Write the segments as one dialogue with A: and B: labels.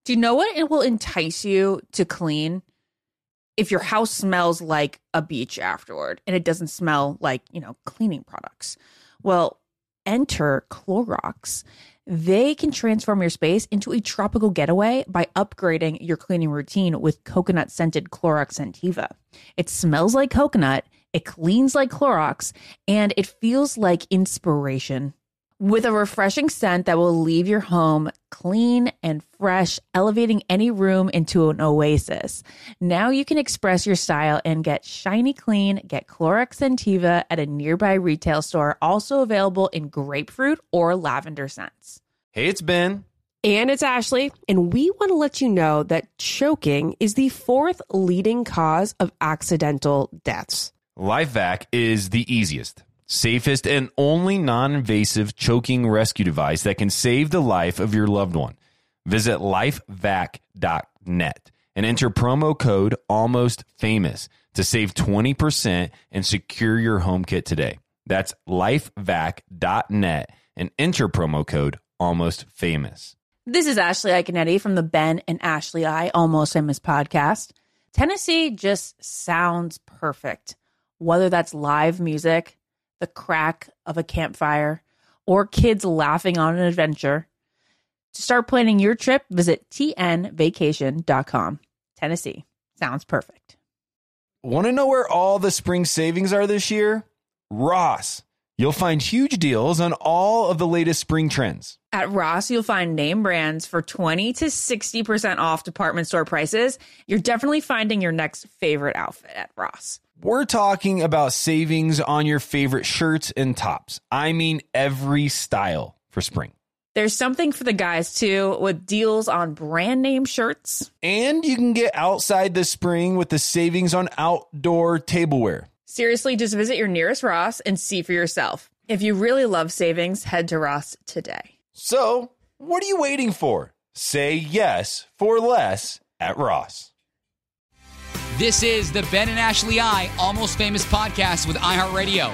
A: Do you know what it will entice you to clean? If your house smells like a beach afterward and it doesn't smell like, cleaning products. Well, enter Clorox. They can transform your space into a tropical getaway by upgrading your cleaning routine with coconut-scented Clorox Scentiva. It smells like coconut, it cleans like Clorox, and it feels like inspiration. With a refreshing scent that will leave your home clean and fresh, elevating any room into an oasis. Now you can express your style and get shiny clean. Get Clorox Scentiva at a nearby retail store, also available in grapefruit or lavender scents.
B: Hey, it's Ben.
C: And it's Ashley, and we want to let you know that choking is the 4th leading cause of accidental deaths.
B: LifeVac is the easiest, safest, and only non-invasive choking rescue device that can save the life of your loved one. Visit lifevac.net and enter promo code ALMOSTFAMOUS to save 20% and secure your home kit today. That's lifevac.net and enter promo code ALMOSTFAMOUS.
A: This is Ashley Iconetti from the Ben and Ashley I Almost Famous podcast. Tennessee just sounds perfect, whether that's live music, the crack of a campfire, or kids laughing on an adventure. To start planning your trip, visit tnvacation.com. Tennessee sounds perfect.
B: Want to know where all the spring savings are this year? Ross. You'll find huge deals on all of the latest spring trends.
A: At Ross, you'll find name brands for 20 to 60% off department store prices. You're definitely finding your next favorite outfit at Ross.
B: We're talking about savings on your favorite shirts and tops. I mean, every style for spring.
A: There's something for the guys, too, with deals on brand name shirts.
B: And you can get outside this spring with the savings on outdoor tableware.
A: Seriously, just visit your nearest Ross and see for yourself. If you really love savings, head to Ross today.
B: So, what are you waiting for? Say yes for less at Ross.
D: This is the Ben and Ashley I Almost Famous podcast with iHeartRadio.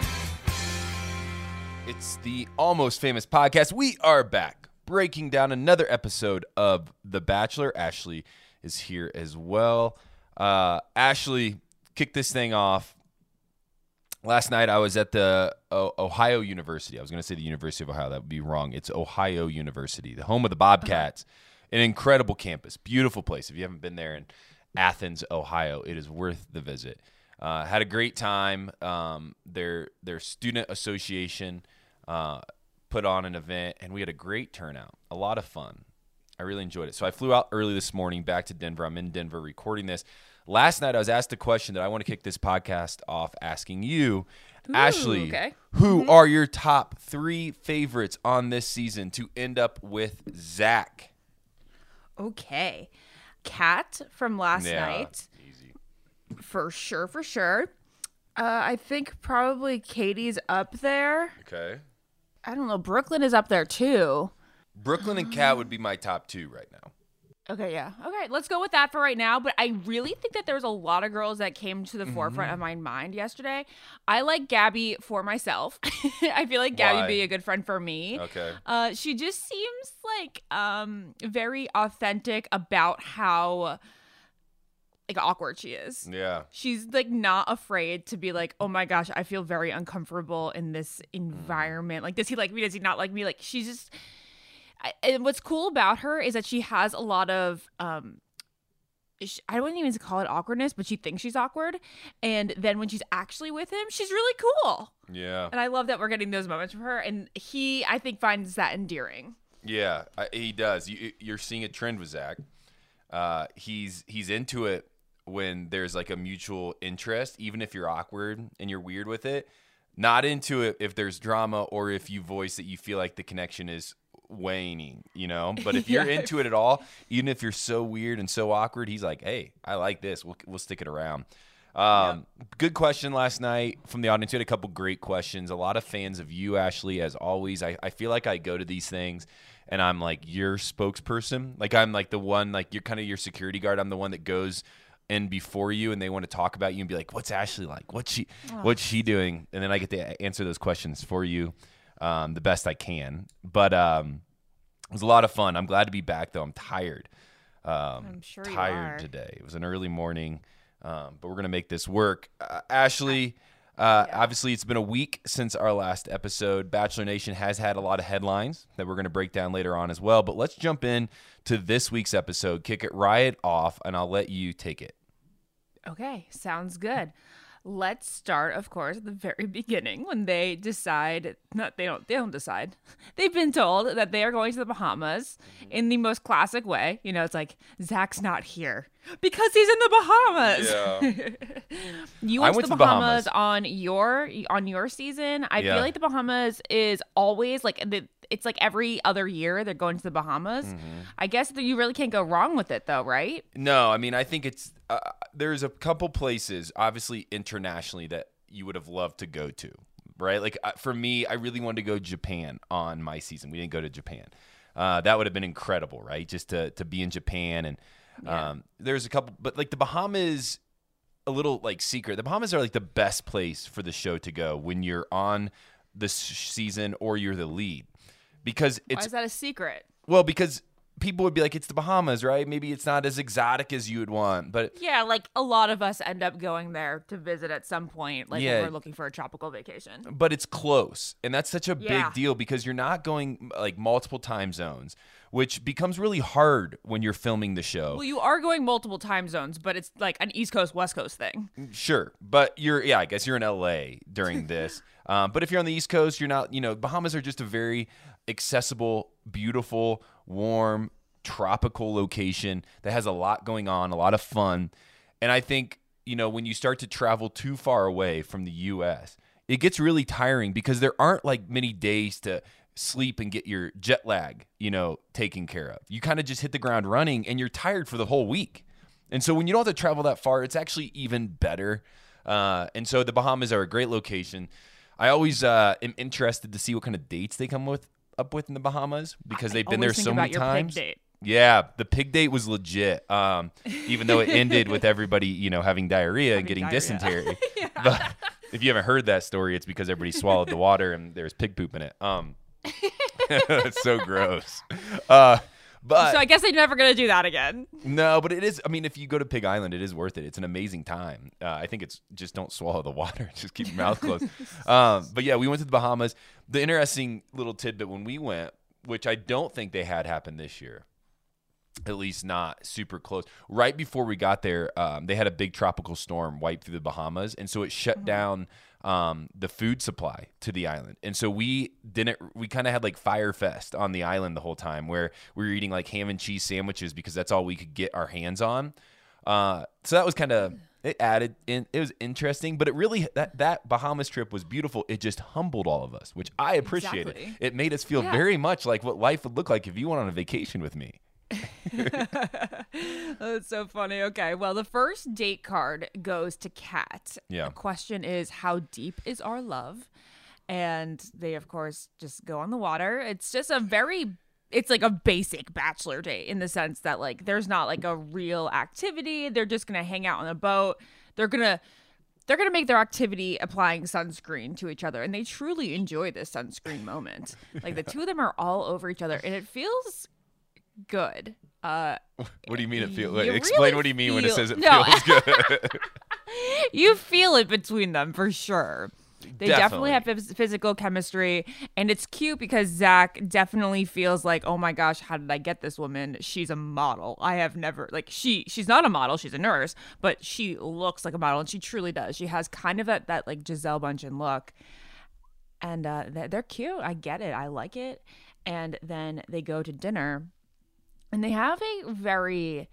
E: It's the Almost Famous podcast. We are back breaking down another episode of The Bachelor. Ashley is here as well. Ashley, kick this thing off. Last night I was at the Ohio University. I was going to say the University of Ohio. That would be wrong. It's Ohio University, the home of the Bobcats. An incredible campus. Beautiful place. If you haven't been there in Athens, Ohio, it is worth the visit. Had a great time. Their student association put on an event, and we had a great turnout. A lot of fun. I really enjoyed it. So I flew out early this morning back to Denver. I'm in Denver recording this. Last night I was asked a question that I want to kick this podcast off asking you, Ashley,
A: okay.
E: Who are your top 3 favorites on this season to end up with Zach?
A: Okay. Kat from last night.
E: Easy.
A: For sure. I think probably Katie's up there.
E: Okay.
A: I don't know. Brooklyn is up there too.
E: Brooklyn and Kat would be my top 2 right now.
A: Okay, yeah. Okay, let's go with that for right now. But I really think that there was a lot of girls that came to the forefront of my mind yesterday. I like Gabby for myself. I feel like Gabby would be a good friend for me.
E: Okay.
A: She just seems like very authentic about how awkward she is.
E: Yeah.
A: She's not afraid to be like, oh my gosh, I feel very uncomfortable in this environment. Like, does he like me? Does he not like me? Like, she's just. And what's cool about her is that she has a lot of, I wouldn't even call it awkwardness, but she thinks she's awkward. And then when she's actually with him, she's really cool.
E: Yeah.
A: And I love that we're getting those moments from her. And he, I think, finds that endearing.
E: Yeah, he does. You're seeing a trend with Zach. He's into it when there's like a mutual interest, even if you're awkward and you're weird with it. Not into it if there's drama or if you voice that you feel like the connection is waning, but if you're into it at all, even if you're so weird and so awkward, he's like, hey, I like this, we'll stick it around. Good question last night from the audience. We had a couple great questions. A lot of fans of you, Ashley, as always. I feel like I go to these things and I'm like your spokesperson, like I'm like the one, like you're kind of your security guard. I'm the one that goes in before you and they want to talk about you and be like, what's Ashley like, what's she doing, and then I get to answer those questions for you the best I can. But it was a lot of fun. I'm glad to be back, though. I'm tired.
A: I'm sure you
E: tired
A: are.
E: today. It was an early morning, but we're going to make this work. Ashley, obviously it's been a week since our last episode. Bachelor Nation has had a lot of headlines that we're going to break down later on as well. But let's jump in to this week's episode, kick it right off, and I'll let you take it.
A: Okay, sounds good. Let's start, of course, at the very beginning when they decide. They don't decide. They've been told that they are going to the Bahamas in the most classic way. You know, it's like Zach's not here because he's in the Bahamas. You went to the Bahamas on your season. I feel like the Bahamas is always like it's like every other year they're going to the Bahamas. I guess that you really can't go wrong with it, though, right?
E: No, I mean, I think it's there's a couple places, obviously internationally, that you would have loved to go to, right? Like for me, I really wanted to go to Japan on my season. We didn't go to Japan. That would have been incredible, right? Just to be in Japan. And there's a couple, but like the Bahamas, a little like secret. The Bahamas are like the best place for the show to go when you're on the season or you're the lead. Because
A: Why is that a secret?
E: Well, because people would be like, it's the Bahamas, right? Maybe it's not as exotic as you would want, but
A: Yeah, like a lot of us end up going there to visit at some point, like when we're looking for a tropical vacation.
E: but it's close. And that's such a
A: Yeah.
E: big deal because you're not going like multiple time zones, which becomes really hard when you're filming the show.
A: Well, you are going multiple time zones, but it's like an East Coast, West Coast thing.
E: Sure. But I guess you're in LA during this. But if you're on the East Coast, you're not, Bahamas are just a very accessible, beautiful, warm, tropical location that has a lot going on, a lot of fun. And I think, when you start to travel too far away from the U.S., it gets really tiring because there aren't like many days to sleep and get your jet lag, taken care of. You kind of just hit the ground running and you're tired for the whole week. And so when you don't have to travel that far, it's actually even better. And so the Bahamas are a great location. I always am interested to see what kind of dates they come up with in the Bahamas because they've been there so many times.
A: Pig date.
E: Yeah, the pig date was legit. Even though it ended with everybody, having diarrhea and getting dysentery. But if you haven't heard that story, it's because everybody swallowed the water and there's pig poop in it. It's so gross. But
A: So I guess they're never going to do that again.
E: no, but it is. I mean, if you go to Pig Island, it is worth it. It's an amazing time. I think it's just don't swallow the water. Just keep your mouth closed. But yeah, we went to the Bahamas. The interesting little tidbit when we went, which I don't think they had happen this year, at least not super close. Right before we got there, they had a big tropical storm wipe through the Bahamas, and so it shut down the food supply to the island. And so we kind of had like Fire Fest on the island the whole time where we were eating like ham and cheese sandwiches because that's all we could get our hands on. So that was kind of, it added in, it was interesting, but it really, that Bahamas trip was beautiful. It just humbled all of us, which I appreciated.
A: Exactly.
E: It made us feel very much like what life would look like if you went on a vacation with me.
A: That's so funny. Okay, well, the first date card goes to Kat.
E: Yeah.
A: The question is, how deep is our love? And they, of course, just go on the water. It's just it's like a basic bachelor date in the sense that, like, there's not like a real activity. They're just going to hang out on a boat. They're going to make their activity applying sunscreen to each other. And they truly enjoy this sunscreen moment. Like, the two of them are all over each other. And it feels good.
E: What do you mean it feels?
A: You
E: Explain
A: really
E: what do you mean when it
A: feel-
E: says it
A: No.
E: feels good?
A: You feel it between them for sure. They definitely have
E: Definitely.
A: physical chemistry, and it's cute because Zach definitely feels like, oh my gosh, how did I get this woman? She's a model. I have never, like, she's not a model, she's a nurse, but she looks like a model, and she truly does. She has kind of that like Giselle Bundchen look, and they're cute. I get it. I like it. And then they go to dinner, and they have a very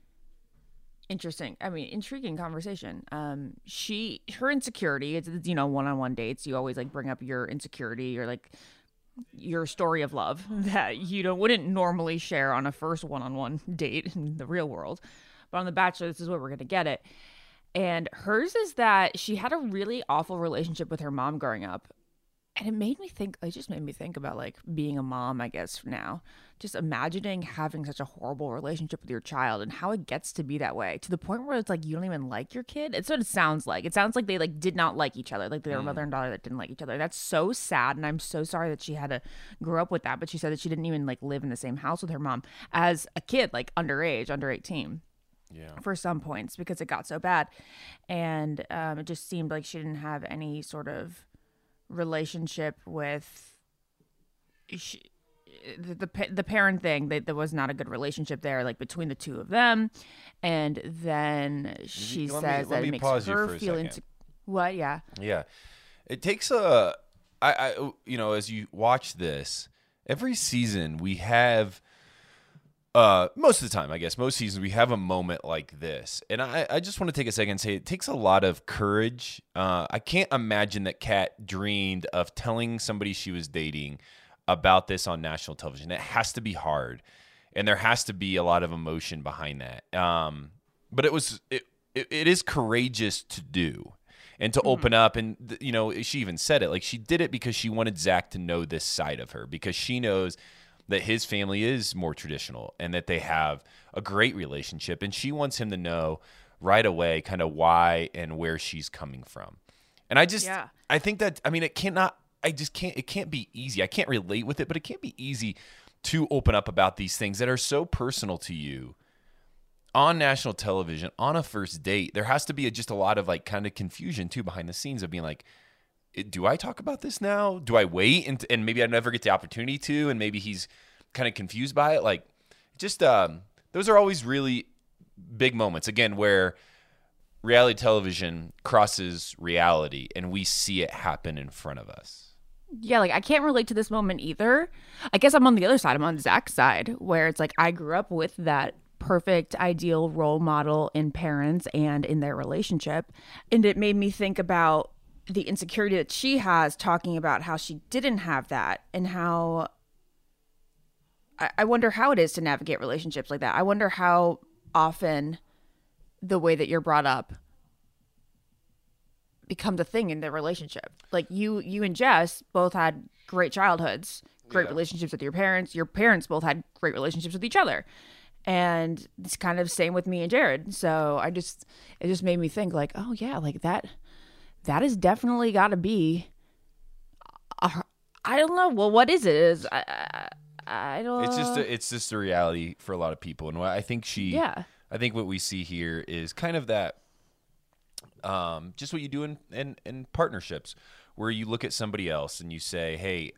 A: intriguing conversation. Her insecurity, it's one-on-one dates, you always like bring up your insecurity or like your story of love that you wouldn't normally share on a first one-on-one date in the real world, but on The Bachelor, this is where we're gonna get it. And hers is that she had a really awful relationship with her mom growing up, And it just made me think about like being a mom, I guess, now. Just imagining having such a horrible relationship with your child and how it gets to be that way to the point where it's like you don't even like your kid. It's what it sounds like. It sounds like they like did not like each other, like they were mother and daughter that didn't like each other. That's so sad, and I'm so sorry that she had to grow up with that. But she said that she didn't even like live in the same house with her mom as a kid, like underage, under 18.
E: Yeah.
A: For some points because it got so bad, and it just seemed like she didn't have any sort of relationship with the parent thing. There was not a good relationship there, like between the two of them. And then she says that it makes her feel into what? Yeah.
E: Yeah. It takes I as you watch this, every season we have. Most of the time, I guess, most seasons, we have a moment like this. And I just want to take a second and say it takes a lot of courage. I can't imagine that Kat dreamed of telling somebody she was dating about this on national television. It has to be hard. And there has to be a lot of emotion behind that. But it is courageous to do and to open up. And, she even said it. Like, she did it because she wanted Zach to know this side of her, because she knows that his family is more traditional and that they have a great relationship. And she wants him to know right away kind of why and where she's coming from. And I think that, it can't be easy. I can't relate with it, but it can't be easy to open up about these things that are so personal to you on national television, on a first date. There has to be just a lot of like kind of confusion too behind the scenes of being like, do I talk about this now? Do I wait and maybe I never get the opportunity to, and maybe he's kind of confused by it? Like, just those are always really big moments, again, where reality television crosses reality and we see it happen in front of us.
A: Yeah, like I can't relate to this moment either. I guess I'm on the other side. I'm on Zach's side, where it's like I grew up with that perfect, ideal role model in parents and in their relationship. And it made me think about the insecurity that she has, talking about how she didn't have that, and how I wonder how it is to navigate relationships like that. I wonder how often the way that you're brought up becomes a thing in the relationship. Like you and Jess both had great childhoods, great relationships with your parents. Your parents both had great relationships with each other. And it's kind of same with me and Jared. So it just made me think like, oh yeah, like that has definitely got to be, I don't know. Well, what is it? I don't.
E: It's just a reality for a lot of people, and I think I think what we see here is kind of that, just what you do in partnerships, where you look at somebody else and you say, hey,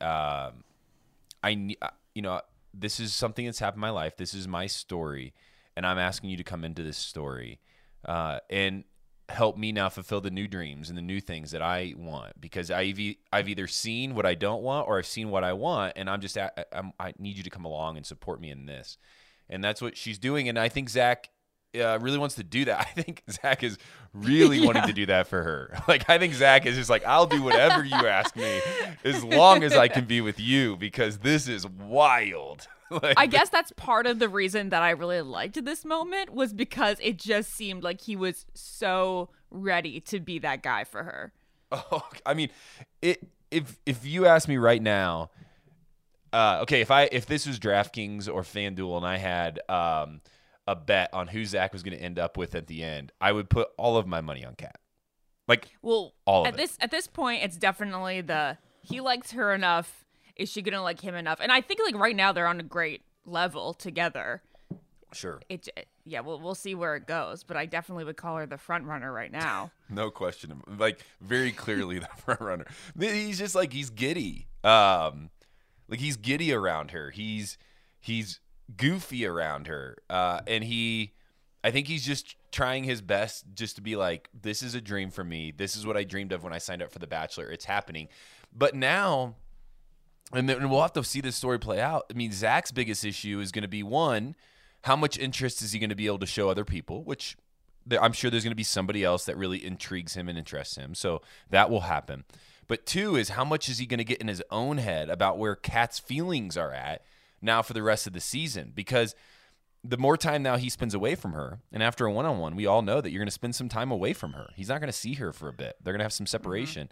E: this is something that's happened in my life. This is my story, and I'm asking you to come into this story, and help me now fulfill the new dreams and the new things that I want, because I've either seen what I don't want or I've seen what I want, and I need you to come along and support me in this. And that's what she's doing. And I think Zach really wants to do that. I think Zach is really wanting to do that for her. Like, I think Zach is just like, I'll do whatever you ask me as long as I can be with you, because this is wild.
A: I guess that's part of the reason that I really liked this moment, was because it just seemed like he was so ready to be that guy for her.
E: Oh, I mean, if you ask me right now, okay, if this was DraftKings or FanDuel and I had a bet on who Zach was going to end up with at the end, I would put all of my money on Kat. Like, all of it.
A: At this point, it's definitely he likes her enough. Is she gonna like him enough? And I think like right now they're on a great level together.
E: Sure.
A: We'll see where it goes. But I definitely would call her the front runner right now.
E: No question. Like, very clearly the front runner. He's just like, he's giddy. Like, he's giddy around her. He's goofy around her. And I think he's just trying his best just to be like, this is a dream for me. This is what I dreamed of when I signed up for The Bachelor. It's happening. But now, and then we'll have to see this story play out. I mean, Zach's biggest issue is going to be, one, how much interest is he going to be able to show other people, which I'm sure there's going to be somebody else that really intrigues him and interests him. So that will happen. But two is, how much is he going to get in his own head about where Kat's feelings are at now for the rest of the season? Because the more time now he spends away from her, and after a one-on-one, we all know that you're going to spend some time away from her. He's not going to see her for a bit. They're going to have some separation.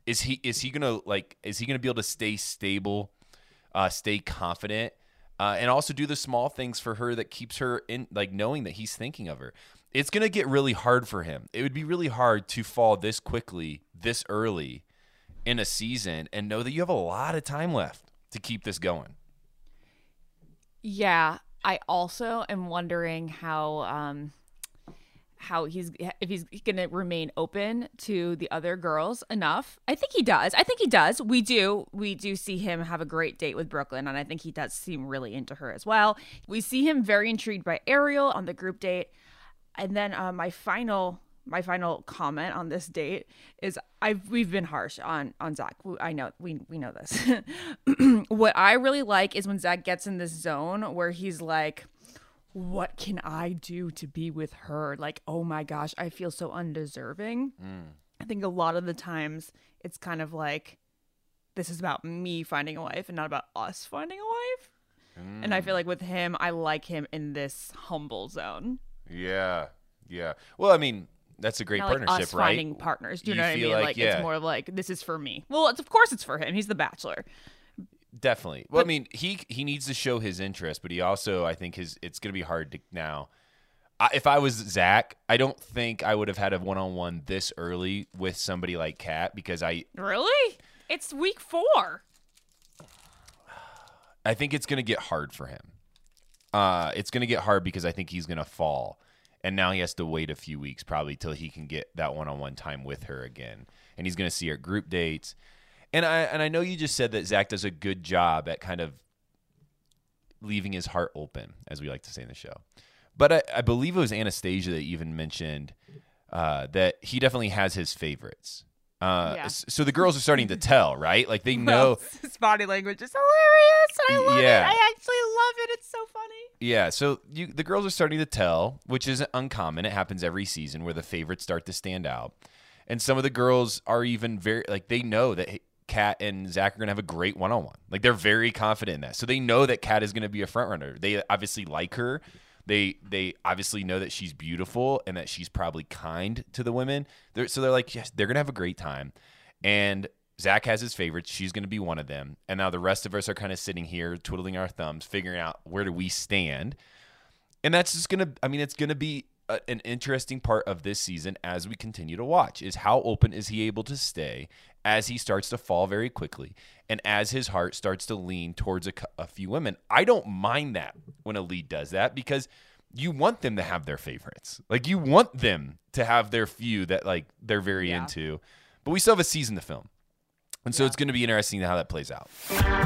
E: Is he gonna be able to stay stable, stay confident, and also do the small things for her that keeps her in, like, knowing that he's thinking of her? It's gonna get really hard for him. It would be really hard to fall this quickly, this early in a season, and know that you have a lot of time left to keep this going.
A: Yeah, I also am wondering how if he's going to remain open to the other girls enough. I think he does. We do see him have a great date with Brooklyn, and I think he does seem really into her as well. We see him very intrigued by Ariel on the group date. And then my final comment on this date is we've been harsh on Zach. I know we know this. What I really like is when Zach gets in this zone where he's like, what can I do to be with her? Like, oh my gosh, I feel so undeserving. I think a lot of the times it's kind of like, this is about me finding a wife and not about us finding a wife. And I feel like with him, I like him in this humble zone.
E: Yeah. Well, I mean, that's a great
A: Not
E: partnership,
A: like us
E: right?
A: finding partners. Do you know what I
E: feel
A: mean?
E: like,
A: It's more of like, this is for me. Well, of course it's for him. He's the bachelor.
E: Definitely. Well, I mean, he needs to show his interest, but he also, I think it's going to be hard to now. If I was Zach, I don't think I would have had a one-on-one this early with somebody like Kat, because
A: Really? It's week 4.
E: I think it's going to get hard for him. It's going to get hard because I think he's going to fall. And now he has to wait a few weeks probably till he can get that one-on-one time with her again. And he's going to see her at group dates. And I know you just said that Zach does a good job at kind of leaving his heart open, as we like to say in the show. But I believe it was Anastasia that even mentioned that he definitely has his favorites. So the girls are starting to tell, right? Like they know.
A: His body language is hilarious, and I love it. I actually love it. It's so funny.
E: Yeah, so the girls are starting to tell, which isn't uncommon. It happens every season where the favorites start to stand out. And some of the girls are even very, like, they know that Kat and Zach are going to have a great one-on-one. Like, they're very confident in that. So they know that Kat is going to be a front runner. They obviously like her. They obviously know that she's beautiful and that she's probably kind to the women. So they're like, yes, they're going to have a great time. And Zach has his favorites. She's going to be one of them. And now the rest of us are kind of sitting here twiddling our thumbs, figuring out where do we stand. And that's just going to, I mean, it's going to be an interesting part of this season as we continue to watch, is how open is he able to stay as he starts to fall very quickly and as his heart starts to lean towards a few women. I don't mind that when a lead does that, because you want them to have their favorites. Like, you want them to have their few that, like, they're very into. But we still have a season to film. And so it's going to be interesting how that plays out.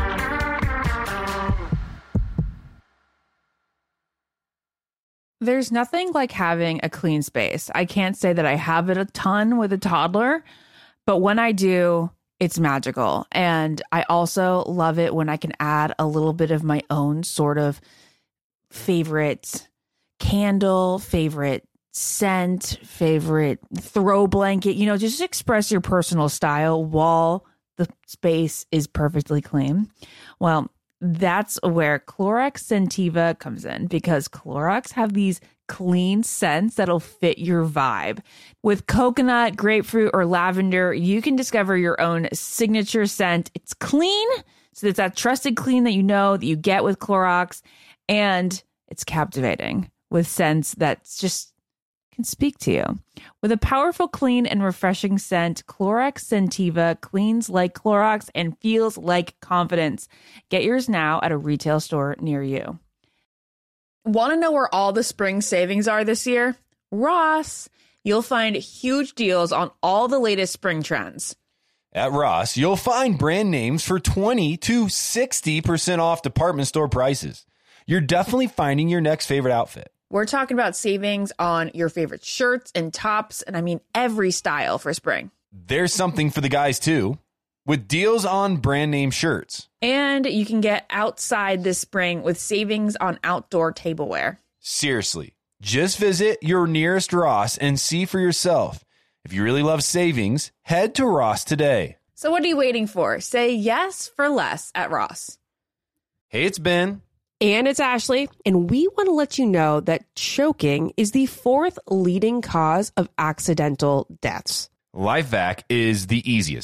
A: There's nothing like having a clean space. I can't say that I have it a ton with a toddler, but when I do, it's magical. And I also love it when I can add a little bit of my own sort of favorite candle, favorite scent, favorite throw blanket, just express your personal style while the space is perfectly clean. Well, that's where Clorox Scentiva comes in, because Clorox have these clean scents that'll fit your vibe. With coconut, grapefruit, or lavender, you can discover your own signature scent. It's clean, so it's that trusted clean that you get with Clorox, and it's captivating with scents that's just can speak to you. With a powerful, clean, and refreshing scent, Clorox Scentiva cleans like Clorox and feels like confidence. Get yours now at a retail store near you. Want to know where all the spring savings are this year? Ross. You'll find huge deals on all the latest spring trends.
B: At Ross, you'll find brand names for 20 to 60% off department store prices. You're definitely finding your next favorite outfit.
A: We're talking about savings on your favorite shirts and tops, and I mean every style for spring.
B: There's something for the guys too, with deals on brand name shirts.
A: And you can get outside this spring with savings on outdoor tableware.
B: Seriously, just visit your nearest Ross and see for yourself. If you really love savings, head to Ross today.
A: So what are you waiting for? Say yes for less at Ross.
B: Hey, it's Ben.
C: And it's Ashley, and we want to let you know that choking is the 4th leading cause of accidental deaths.
B: LifeVac is the easiest,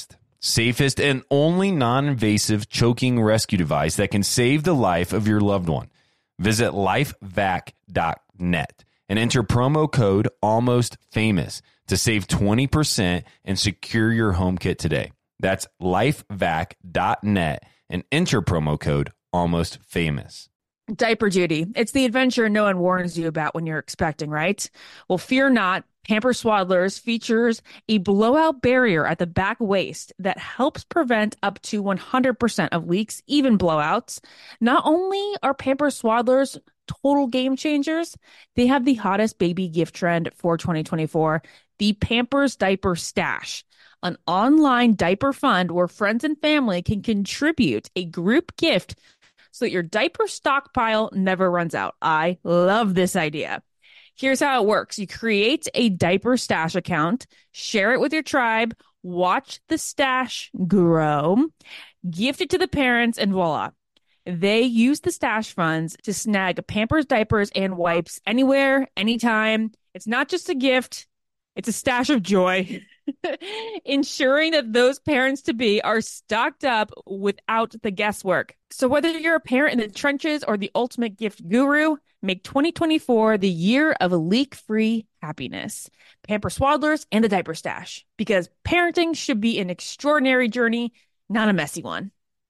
B: safest, and only non-invasive choking rescue device that can save the life of your loved one. Visit lifevac.net and enter promo code ALMOSTFAMOUS to save 20% and secure your home kit today. That's lifevac.net and enter promo code ALMOSTFAMOUS.
A: Diaper duty. It's the adventure no one warns you about when you're expecting, right? Well, fear not. Pampers Swaddlers features a blowout barrier at the back waist that helps prevent up to 100% of leaks, even blowouts. Not only are Pampers Swaddlers total game changers, they have the hottest baby gift trend for 2024, the Pampers Diaper Stash, an online diaper fund where friends and family can contribute a group gift so that your diaper stockpile never runs out. I love this idea. Here's how it works. You create a diaper stash account, share it with your tribe, watch the stash grow, gift it to the parents, and voila. They use the stash funds to snag Pampers diapers and wipes anywhere, anytime. It's not just a gift. It's a stash of joy, ensuring that those parents-to-be are stocked up without the guesswork. So whether you're a parent in the trenches or the ultimate gift guru, make 2024 the year of leak-free happiness. Pampers Swaddlers and the Diaper Stash, because parenting should be an extraordinary journey, not a messy one.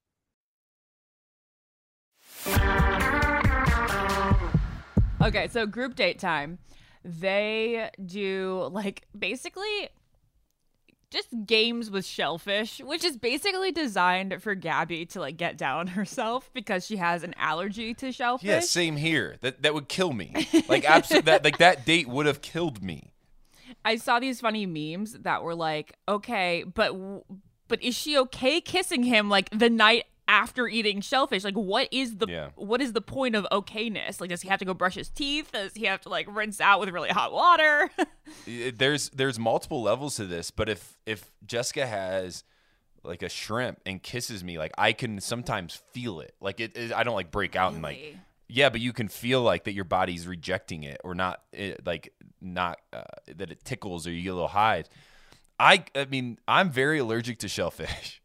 F: Okay, so group date time. They do like basically just games with shellfish, which is basically designed for Gabby to like get down herself because she has an allergy to shellfish.
E: Yeah, same here. That would kill me. Like absolutely, that date would have killed me.
F: I saw these funny memes that were like, okay, but is she okay kissing him like the night after eating shellfish? Like, what is the point of okayness? Like, does he have to go brush his teeth? Does he have to like rinse out with really hot water?
E: There's multiple levels to this, but if Jessica has like a shrimp and kisses me, like I can sometimes feel it. Like I don't like break out and like, yeah, but you can feel like that your body's rejecting it or not, that it tickles or you get a little hives. I mean, I'm very allergic to shellfish.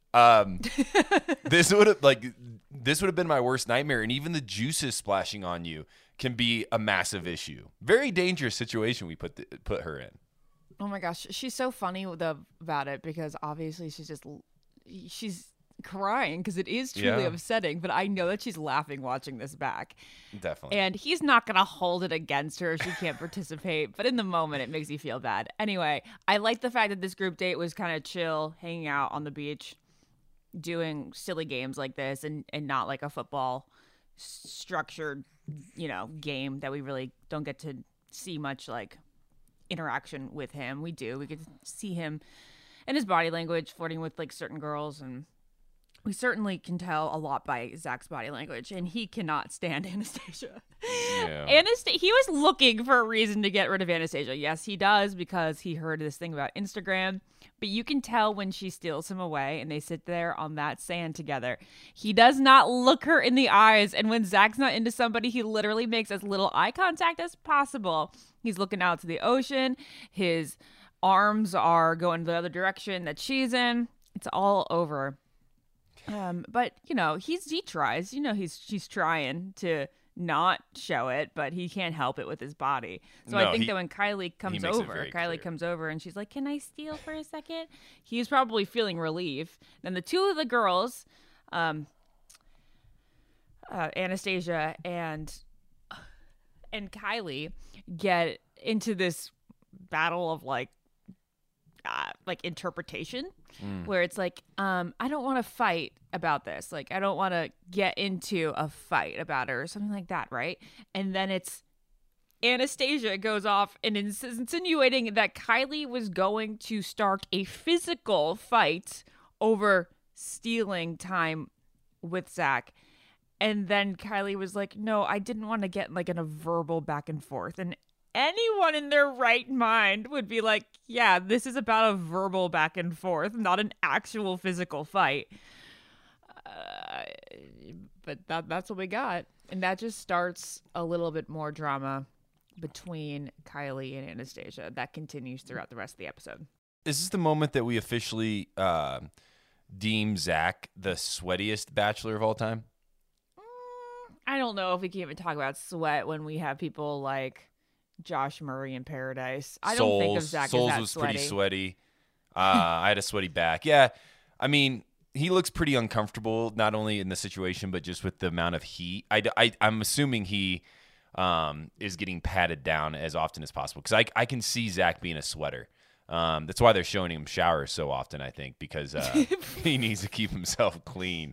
E: This would have been my worst nightmare, and even the juices splashing on you can be a massive issue. Very dangerous situation we put her in.
F: Oh my gosh, she's so funny about it because obviously she's crying because it is truly upsetting, but I know that she's laughing watching this back.
E: Definitely.
F: And he's not going to hold it against her if she can't participate, but in the moment it makes you feel bad. Anyway, I like the fact that this group date was kind of chill, hanging out on the beach, doing silly games like this and not like a football structured, game that we really don't get to see much like interaction with him. We get to see him and his body language flirting with like certain girls, and we certainly can tell a lot by Zach's body language, and he cannot stand Anastasia. Yeah. He was looking for a reason to get rid of Anastasia. Yes, he does, because he heard this thing about Instagram. But you can tell when she steals him away and they sit there on that sand together. He does not look her in the eyes. And when Zach's not into somebody, he literally makes as little eye contact as possible. He's looking out to the ocean. His arms are going the other direction that she's in. It's all over. But he tries. She's trying to not show it, but he can't help it with his body. So I think that when Kylie comes over and she's like, "Can I steal for a second?" He's probably feeling relief. Then the two of the girls, Anastasia and Kylie, get into this battle of like interpretation, where it's like, I don't want to fight about this. Like, I don't want to get into a fight about her or something like that, right? And then it's Anastasia goes off and is insinuating that Kylie was going to start a physical fight over stealing time with Zach. And then Kylie was like, no, I didn't want to get like in a verbal back and forth. And anyone in their right mind would be like, yeah, this is about a verbal back and forth, not an actual physical fight. But that's what we got. And that just starts a little bit more drama between Kylie and Anastasia that continues throughout the rest of the episode.
E: Is this the moment that we officially deem Zach the sweatiest bachelor of all time?
F: I don't know if we can even talk about sweat when we have people like Josh Murray in Paradise. I don't think of Zach
E: Souls
F: as that
E: was
F: sweaty.
E: pretty sweaty. I had a sweaty back. Yeah, I mean, he looks pretty uncomfortable, not only in the situation, but just with the amount of heat. I'm assuming he is getting patted down as often as possible, because I can see Zach being a sweater. That's why they're showing him shower so often, I think, because he needs to keep himself clean.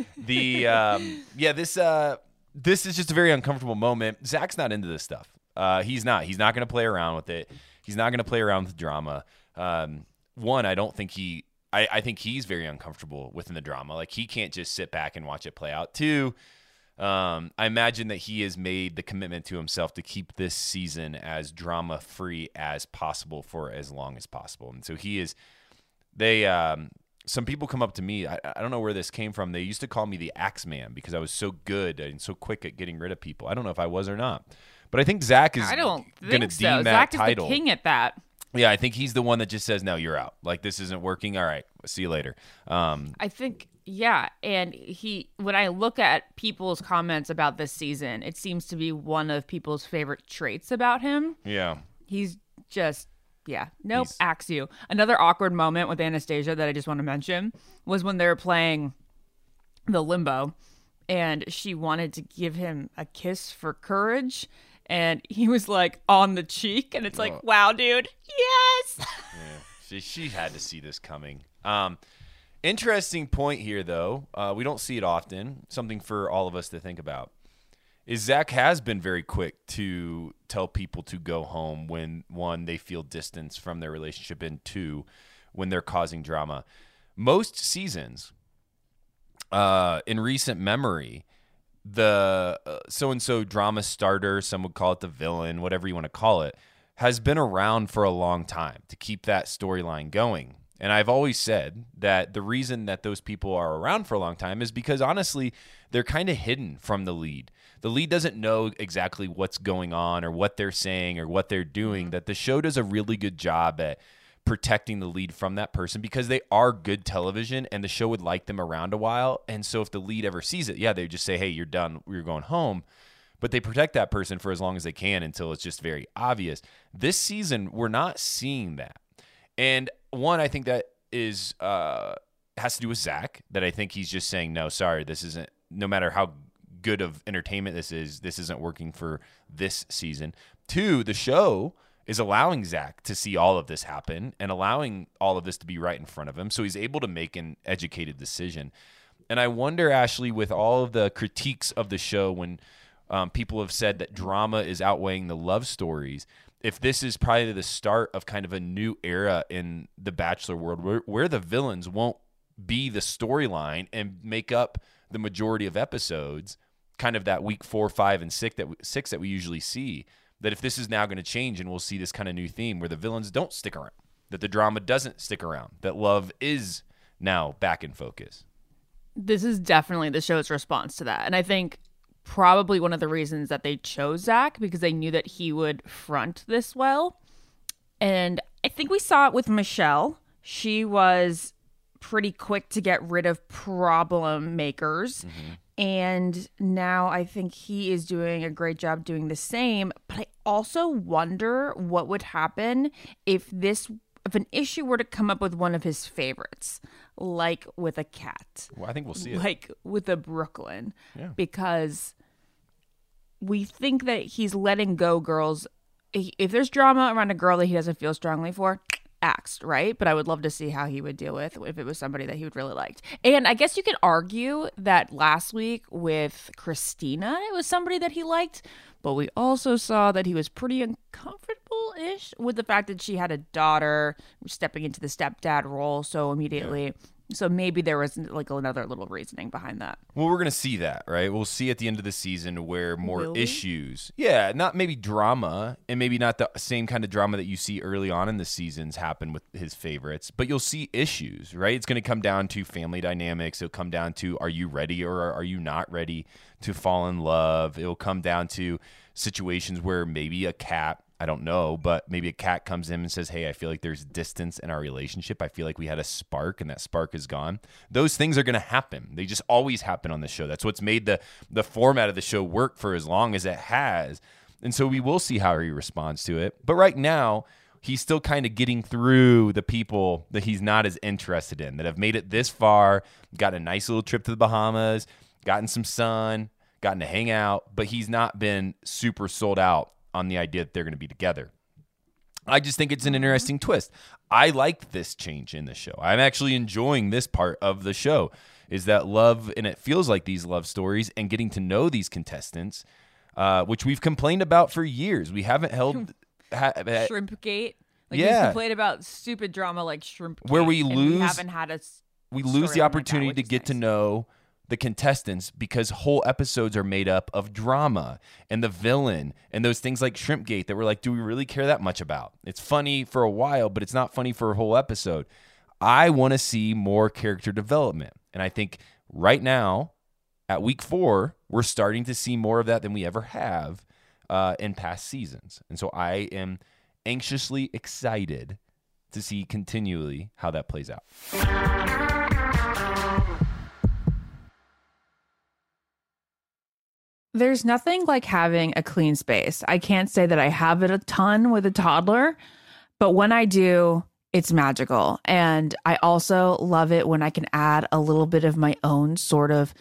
E: This is just a very uncomfortable moment. Zach's not into this stuff. He's not going to play around with it. He's not going to play around with drama. One, I don't think I think he's very uncomfortable within the drama. Like, he can't just sit back and watch it play out. Two, I imagine that he has made the commitment to himself to keep this season as drama-free as possible for as long as possible. And so he is some people come up to me. I don't know where this came from. They used to call me the Axe Man because I was so good and so quick at getting rid of people. I don't know if I was or not. But I think Zach is going to deem
F: so.
E: that
F: Zach
E: title.
F: is the king at that.
E: Yeah, I think he's the one that just says, no, you're out. Like, this isn't working. All right, see you later.
F: I think, yeah. And when I look at people's comments about this season, it seems to be one of people's favorite traits about him.
E: Yeah.
F: He's just, axe you. Another awkward moment with Anastasia that I just want to mention was when they were playing the limbo and she wanted to give him a kiss for courage. And he was like on the cheek, and it's like, wow, dude, yes.
E: Yeah, she had to see this coming. Interesting point here, though. We don't see it often. Something for all of us to think about is Zach has been very quick to tell people to go home when, one, they feel distance from their relationship, and two, when they're causing drama. Most seasons, in recent memory, the so-and-so drama starter, some would call it the villain, whatever you want to call it, has been around for a long time to keep that storyline going. And I've always said that the reason that those people are around for a long time is because, honestly, they're kind of hidden from the lead. The lead doesn't know exactly what's going on or what they're saying or what they're doing, that the show does a really good job at protecting the lead from that person because they are good television and the show would like them around a while. And so if the lead ever sees it, they just say, hey, you're done, you're going home. But they protect that person for as long as they can until it's just very obvious. This season, we're not seeing that. And one, I think that is has to do with Zach, that I think he's just saying, no, sorry, this isn't, no matter how good of entertainment this isn't working for this season. Two, the show is allowing Zach to see all of this happen and allowing all of this to be right in front of him. So he's able to make an educated decision. And I wonder, Ashley, with all of the critiques of the show, when people have said that drama is outweighing the love stories, if this is probably the start of kind of a new era in the Bachelor world where the villains won't be the storyline and make up the majority of episodes, kind of that week 4, 5, and 6 that we usually see. That if this is now going to change and we'll see this kind of new theme where the villains don't stick around, that the drama doesn't stick around, that love is now back in focus.
F: This is definitely the show's response to that. And I think probably one of the reasons that they chose Zach, because they knew that he would front this well. And I think we saw it with Michelle. She was pretty quick to get rid of problem makers. Mm-hmm. And now I think he is doing a great job doing the same. But I also wonder what would happen if an issue were to come up with one of his favorites, like with a cat.
E: Well, I think we'll see it.
F: Like with a Brooklyn. Yeah. Because we think that he's letting go girls. If there's drama around a girl that he doesn't feel strongly for, axed, right? But I would love to see how he would deal with if it was somebody that he would really liked. And I guess you could argue that last week with Christina, it was somebody that he liked, but we also saw that he was pretty uncomfortable-ish with the fact that she had a daughter stepping into the stepdad role so immediately. Yeah. So maybe there was like another little reasoning behind that.
E: Well, we're going to see that, right? We'll see at the end of the season where more issues. Yeah, not maybe drama, and maybe not the same kind of drama that you see early on in the seasons happen with his favorites, but you'll see issues, right? It's going to come down to family dynamics. It'll come down to, are you ready or are you not ready to fall in love? It'll come down to situations where maybe a cat I don't know, but maybe a cat comes in and says, hey, I feel like there's distance in our relationship. I feel like we had a spark and that spark is gone. Those things are going to happen. They just always happen on the show. That's what's made the format of the show work for as long as it has. And so we will see how he responds to it. But right now, he's still kind of getting through the people that he's not as interested in, that have made it this far, got a nice little trip to the Bahamas, gotten some sun, gotten to hang out, but he's not been super sold out on the idea that they're going to be together. I just think it's an interesting twist. I like this change in the show. I'm actually enjoying this part of the show, is that love, and it feels like these love stories and getting to know these contestants, which we've complained about for years. We haven't held...
F: Shrimpgate. Like,
E: Yeah.
F: we complained about stupid drama like Shrimpgate.
E: Where we
F: and
E: lose-
F: we haven't had
E: we lose the opportunity
F: like that,
E: to
F: which
E: get
F: is
E: to
F: nice.
E: know the contestants, because whole episodes are made up of drama and the villain and those things like Shrimpgate that we're like, do we really care that much about? It's funny for a while, but it's not funny for a whole episode. I want to see more character development. And I think right now at week 4, we're starting to see more of that than we ever have in past seasons. And so I am anxiously excited to see continually how that plays out.
A: There's nothing like having a clean space. I can't say that I have it a ton with a toddler, but when I do, it's magical. And I also love it when I can add a little bit of my own sort of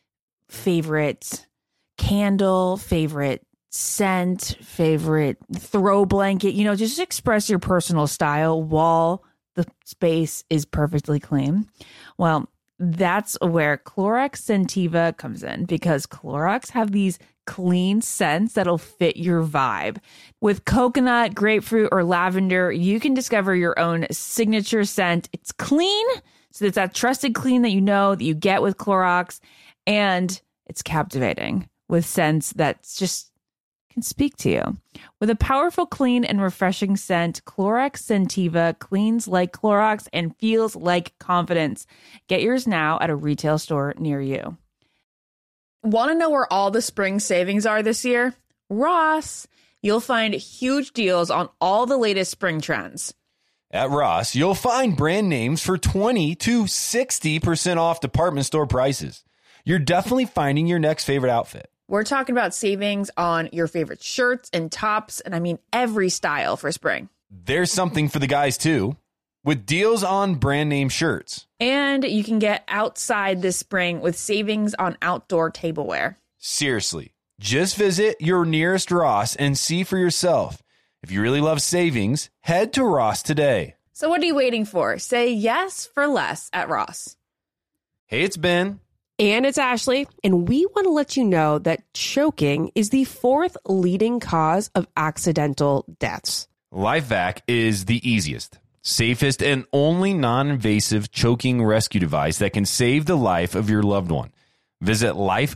A: favorite candle, favorite scent, favorite throw blanket, just express your personal style while the space is perfectly clean. Well, that's where Clorox Scentiva comes in, because Clorox have these clean scents that'll fit your vibe. With coconut, grapefruit, or lavender, you can discover your own signature scent. It's clean, so it's that trusted clean that you get with Clorox, and it's captivating with scents that's just can speak to you. With a powerful, clean, and refreshing scent, Clorox Scentiva cleans like Clorox and feels like confidence. Get yours now at a retail store near you. Want to know where all the spring savings are this year? Ross. You'll find huge deals on all the latest spring trends.
B: At Ross, you'll find brand names for 20 to 60% off department store prices. You're definitely finding your next favorite outfit.
A: We're talking about savings on your favorite shirts and tops, and I mean every style for spring.
B: There's something for the guys too, with deals on brand name shirts.
A: And you can get outside this spring with savings on outdoor tableware.
B: Seriously, just visit your nearest Ross and see for yourself. If you really love savings, head to Ross today.
A: So what are you waiting for? Say yes for less at Ross.
B: Hey, it's Ben.
C: And it's Ashley, and we want to let you know that choking is the 4th leading cause of accidental deaths.
B: LifeVac is the easiest, safest, and only non-invasive choking rescue device that can save the life of your loved one. Visit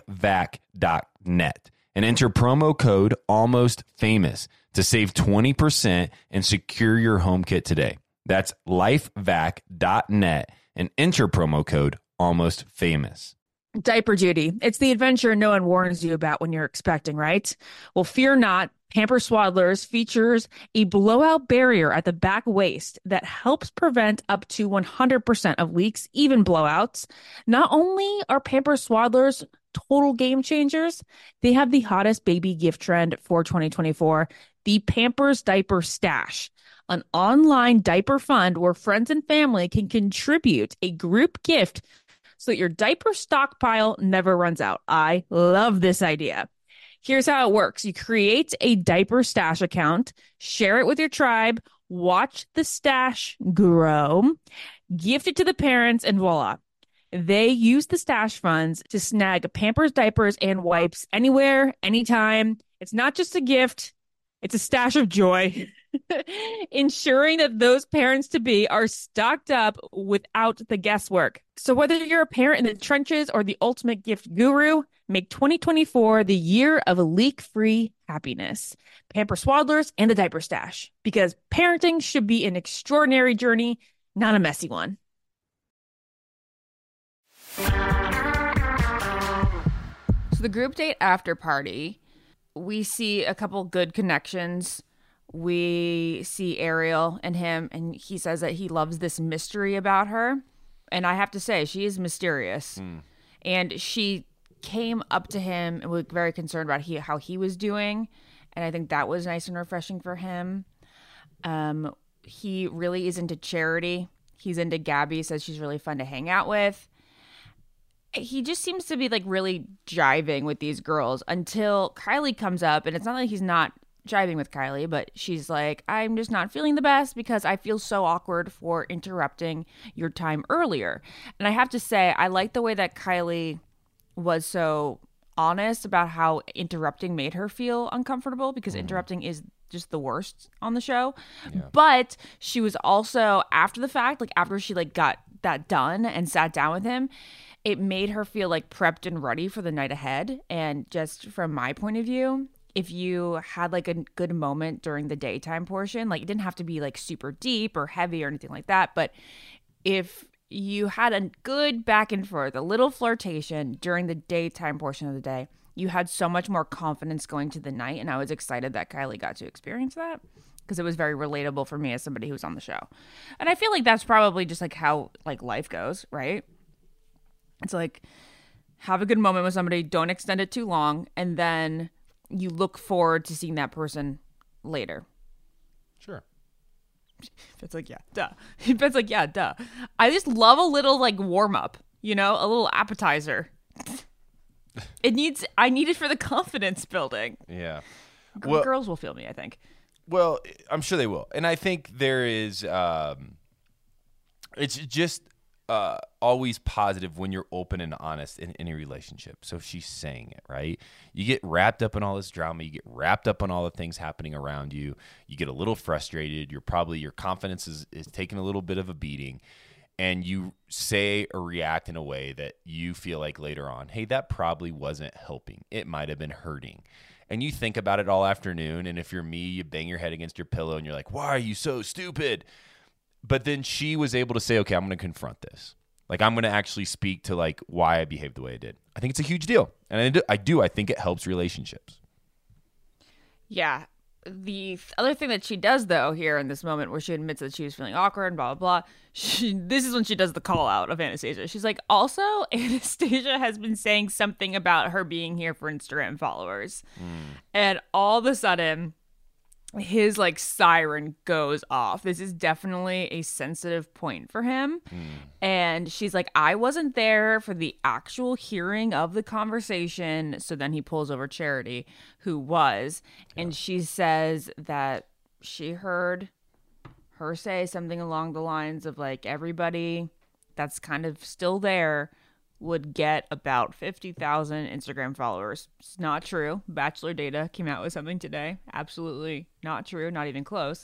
B: lifevac.net and enter promo code ALMOSTFAMOUS to save 20% and secure your home kit today. That's lifevac.net and enter promo code ALMOSTFAMOUS.
A: Diaper duty. It's the adventure no one warns you about when you're expecting, right? Well, fear not. Pampers Swaddlers features a blowout barrier at the back waist that helps prevent up to 100% of leaks, even blowouts. Not only are Pampers Swaddlers total game changers, they have the hottest baby gift trend for 2024, the Pampers Diaper Stash, an online diaper fund where friends and family can contribute a group gift so that your diaper stockpile never runs out. I love this idea. Here's how it works. You create a diaper stash account, share it with your tribe, watch the stash grow, gift it to the parents, and voila. They use the stash funds to snag Pampers diapers and wipes anywhere, anytime. It's not just a gift. It's a stash of joy, ensuring that those parents-to-be are stocked up without the guesswork. So whether you're a parent in the trenches or the ultimate gift guru, make 2024 the year of leak-free happiness. Pampers Swaddlers and the Diaper Stash, because parenting should be an extraordinary journey, not a messy one.
F: So the group date after party, we see a couple good connections we see Ariel and him, and he says that he loves this mystery about her. And I have to say, she is mysterious. And she came up to him and was very concerned about how he was doing. And I think that was nice and refreshing for him. He really is into Charity. He's into Gabby, says she's really fun to hang out with. He just seems to be like really jiving with these girls until Kylie comes up. And it's not like he's not jiving with Kylie, but she's like, I'm just not feeling the best because I feel so awkward for interrupting your time earlier. And I have to say, I like the way that Kylie was so honest about how interrupting made her feel uncomfortable, because interrupting is just the worst on the show. But she was also, after the fact, like after she like got that done and sat down with him, it made her feel like prepped and ready for the night ahead. And just from my point of view, if you had like a good moment during the daytime portion, like it didn't have to be like super deep or heavy or anything like that, but if you had a good back and forth, a little flirtation during the daytime portion of the day, you had so much more confidence going to the night. And I was excited that Kylie got to experience that, because it was very relatable for me as somebody who's on the show. And I feel like that's probably just like how like life goes, right? It's like, have a good moment with somebody, don't extend it too long, and then you look forward to seeing that person later.
E: Sure.
F: It's like, yeah, duh. It's like, yeah, duh. I just love a little like warm up, you know, a little appetizer. I need it for the confidence building.
E: Yeah.
F: Girls will feel me, I think.
E: Well, I'm sure they will. And I think there is, it's just always positive when you're open and honest in any relationship. So if she's saying it, right? You get wrapped up in all this drama. You get wrapped up in all the things happening around you. You get a little frustrated. Your confidence is taking a little bit of a beating. And you say or react in a way that you feel like later on, hey, that probably wasn't helping. It might have been hurting. And you think about it all afternoon. And if you're me, you bang your head against your pillow and you're like, why are you so stupid? But then she was able to say, okay, I'm going to confront this. Like, I'm going to actually speak to like why I behaved the way I did. I think it's a huge deal. And I think it helps relationships.
F: Yeah. The other thing that she does, though, here in this moment where she admits that she was feeling awkward and blah, blah, blah, this is when she does the call out of Anastasia. She's like, also, Anastasia has been saying something about her being here for Instagram followers. And all of a sudden, his like siren goes off. This is definitely a sensitive point for him. And she's like, I wasn't there for the actual hearing of the conversation. So then he pulls over Charity, who was, and she says that she heard her say something along the lines of like, everybody that's kind of still there would get about 50,000 Instagram followers. It's not true. Bachelor Data came out with something today. Absolutely not true. Not even close.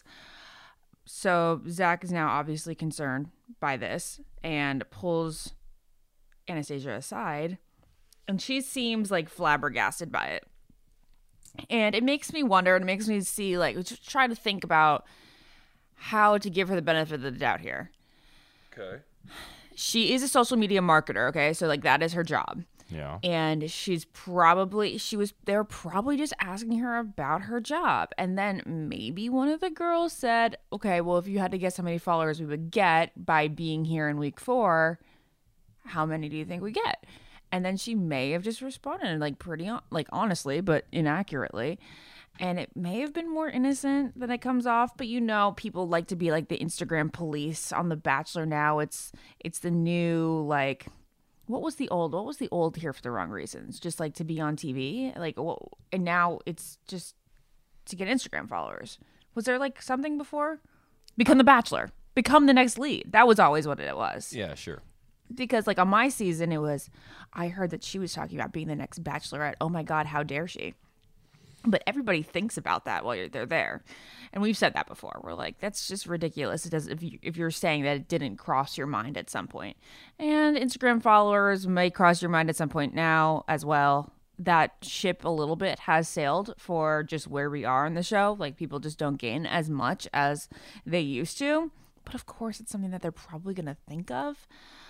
F: So Zach is now obviously concerned by this and pulls Anastasia aside. And she seems like flabbergasted by it. And it makes me wonder, and it makes me see, like, just try to think about how to give her the benefit of the doubt here.
E: Okay.
F: She is a social media marketer, okay? So, like, that is her job.
E: Yeah.
F: And they were probably just asking her about her job. And then maybe one of the girls said, okay, well, if you had to guess how many followers we would get by being here in week 4, how many do you think we get? And then she may have just responded, like, pretty, like, honestly, but inaccurately. And it may have been more innocent than it comes off, but you know, people like to be like the Instagram police on The Bachelor now. It's the new, like, what was the old Here for the Wrong Reasons? Just like to be on TV, like, and now it's just to get Instagram followers. Was there like something before? Become The Bachelor, become the next lead. That was always what it was.
E: Yeah, sure.
F: Because like on my season, it was, I heard that she was talking about being the next Bachelorette. Oh my God, how dare she? But everybody thinks about that while they're there. And we've said that before. We're like, that's just ridiculous. It does if you're saying that it didn't cross your mind at some point. And Instagram followers may cross your mind at some point now as well. That ship a little bit has sailed for just where we are in the show. Like, people just don't gain as much as they used to. But of course, it's something that they're probably going to think of.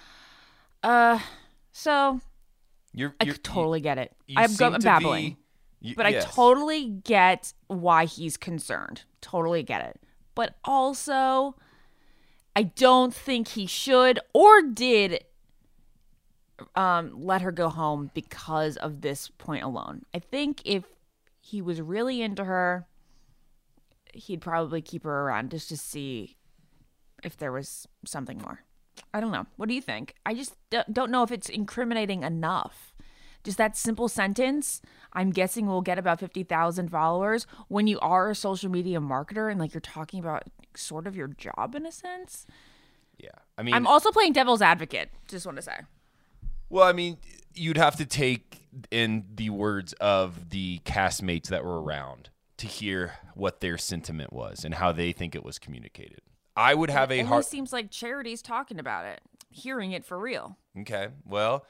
F: So I totally get it. I'm babbling. But I totally get why he's concerned. Totally get it. But also, I don't think he should or did let her go home because of this point alone. I think if he was really into her, he'd probably keep her around just to see if there was something more. I don't know. What do you think? I just don't know if it's incriminating enough. Just that simple sentence, I'm guessing we'll get about 50,000 followers when you are a social media marketer and like you're talking about sort of your job in a sense.
E: Yeah. I mean,
F: I'm also playing devil's advocate. Just want to say.
E: well, I mean, you'd have to take in the words of the castmates that were around to hear what their sentiment was and how they think it was communicated. I would have a
F: It
E: hard.
F: seems like Charity's talking about it, hearing it for real.
E: Okay. Well,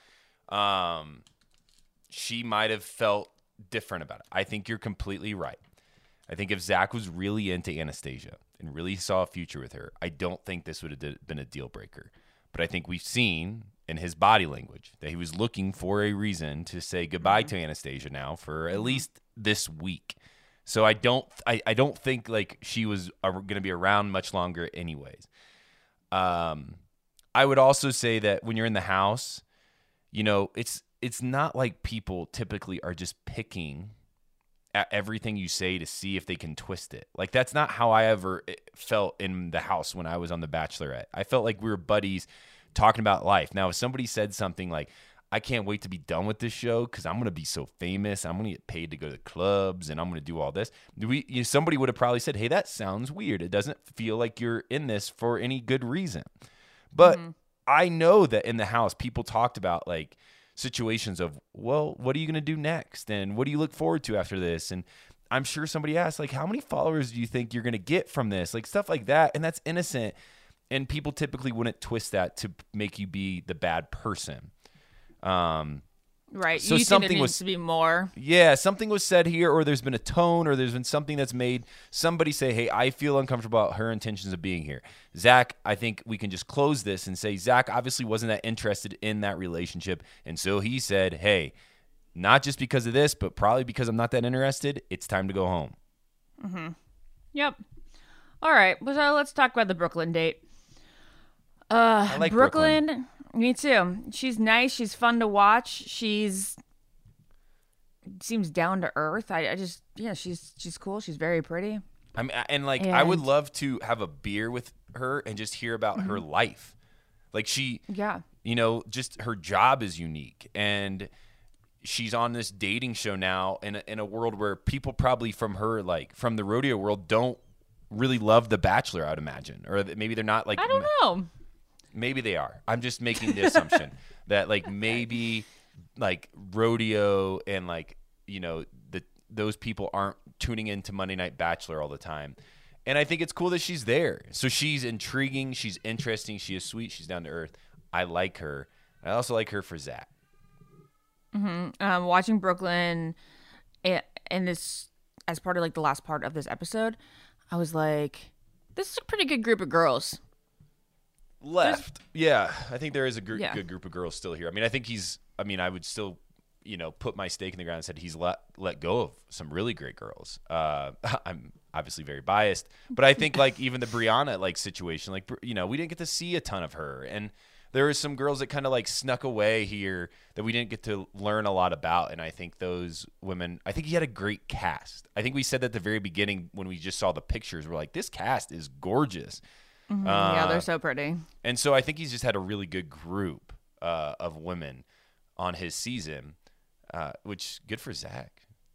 E: she might have felt different about it. I think you're completely right. I think if Zach was really into Anastasia and really saw a future with her, I don't think this would have been a deal breaker. But I think we've seen in his body language that he was looking for a reason to say goodbye to Anastasia now for at least this week. So I don't think like she was going to be around much longer anyways. I would also say that when you're in the house, you know, it's not like people typically are just picking at everything you say to see if they can twist it. Like that's not how I ever felt in the house when I was on The Bachelorette. I felt like we were buddies talking about life. Now, if somebody said something like, I can't wait to be done with this show because I'm going to be so famous. I'm going to get paid to go to clubs and I'm going to do all this. Somebody would have probably said, hey, that sounds weird. It doesn't feel like you're in this for any good reason. But I know that in the house, people talked about like situations of, well, what are you going to do next? And what do you look forward to after this? And I'm sure somebody asked, like, how many followers do you think you're going to get from this? Like stuff like that. And that's innocent. And people typically wouldn't twist that to make you be the bad person.
F: Right.
E: So
F: you
E: something
F: think it needs
E: was-
F: to be more.
E: Yeah, something was said here, or there's been a tone, or there's been something that's made somebody say, hey, I feel uncomfortable about her intentions of being here. Zach, I think we can just close this and say Zach obviously wasn't that interested in that relationship. And so he said, hey, not just because of this, but probably because I'm not that interested, it's time to go home.
F: Yep. All right. So let's talk about the Brooklyn date.
E: I like
F: Brooklyn. Me too. She's nice. She's fun to watch. She's seems down to earth. She's cool. She's very pretty.
E: I mean, I would
F: And-
E: love to have a beer with her and just hear about her life. Like
F: Yeah.
E: you know, just her job is unique, and she's on this dating show now in a world where people probably from her, like from the rodeo world, don't really love The Bachelor, I would imagine, or maybe they're not like.
F: I don't know.
E: Maybe they are. I'm just making the assumption that like maybe like rodeo and like, you know, those people aren't tuning into Monday Night Bachelor all the time. And I think it's cool that she's there. So she's intriguing. She's interesting. She is sweet. She's down to earth. I like her. I also like her for Zach.
F: Watching Brooklyn and this as part of like the last part of this episode, I was like, this is a pretty good group of girls.
E: Left. Yeah. I think there is a
F: Yeah.
E: good group of girls still here. I mean, I would still, you know, put my stake in the ground and said he's let go of some really great girls. I'm obviously very biased, but I think like even the Brianna like situation, like, you know, we didn't get to see a ton of her, and there were some girls that kind of like snuck away here that we didn't get to learn a lot about. And I think those women, I think he had a great cast. I think we said that at the very beginning when we just saw the pictures, we're like, this cast is gorgeous.
F: Yeah, they're so pretty.
E: And so I think he's just had a really good group of women on his season, which good for Zach.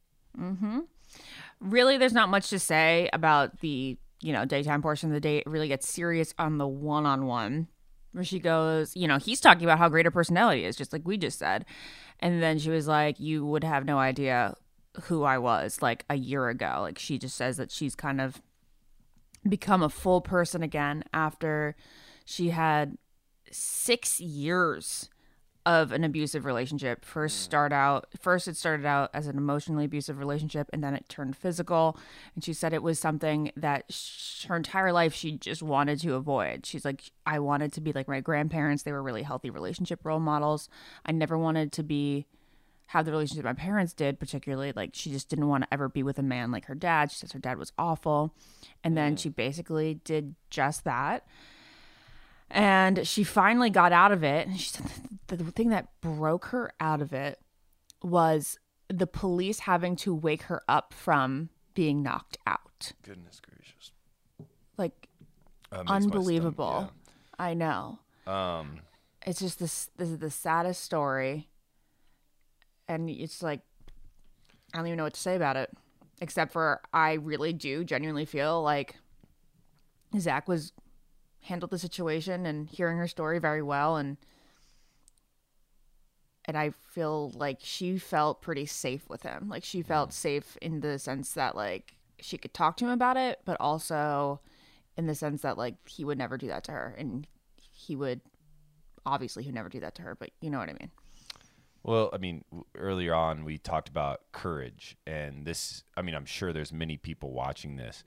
F: Really, there's not much to say about the, you know, daytime portion of the date. It really gets serious on the one-on-one where she goes, you know, he's talking about how great her personality is, just like we just said. And then she was like, you would have no idea who I was like a year ago. Like she just says that she's kind of become a full person again after she had 6 years of an abusive relationship. First it started out as an emotionally abusive relationship, and then it turned physical. And she said it was something that her entire life she just wanted to avoid. She's like, I wanted to be like my grandparents. They were really healthy relationship role models. I never wanted to have the relationship my parents did, particularly. Like, she just didn't want to ever be with a man like her dad. She says her dad was awful. And then she basically did just that. And she finally got out of it. And she said the thing that broke her out of it was the police having to wake her up from being knocked out.
E: Goodness gracious.
F: Like,
E: Makes my
F: unbelievable.
E: stomach-
F: I know.
E: yeah.
F: It's just this is the saddest story. And it's like, I don't even know what to say about it. Except for I really do genuinely feel like Zach handled the situation and hearing her story very well. And I feel like she felt pretty safe with him. Like, she felt safe in the sense that, like, she could talk to him about it, but also in the sense that, like, he would never do that to her. And he would never do that to her, but you know what I mean?
E: Well, I mean, earlier on we talked about courage, and this, I mean, I'm sure there's many people watching this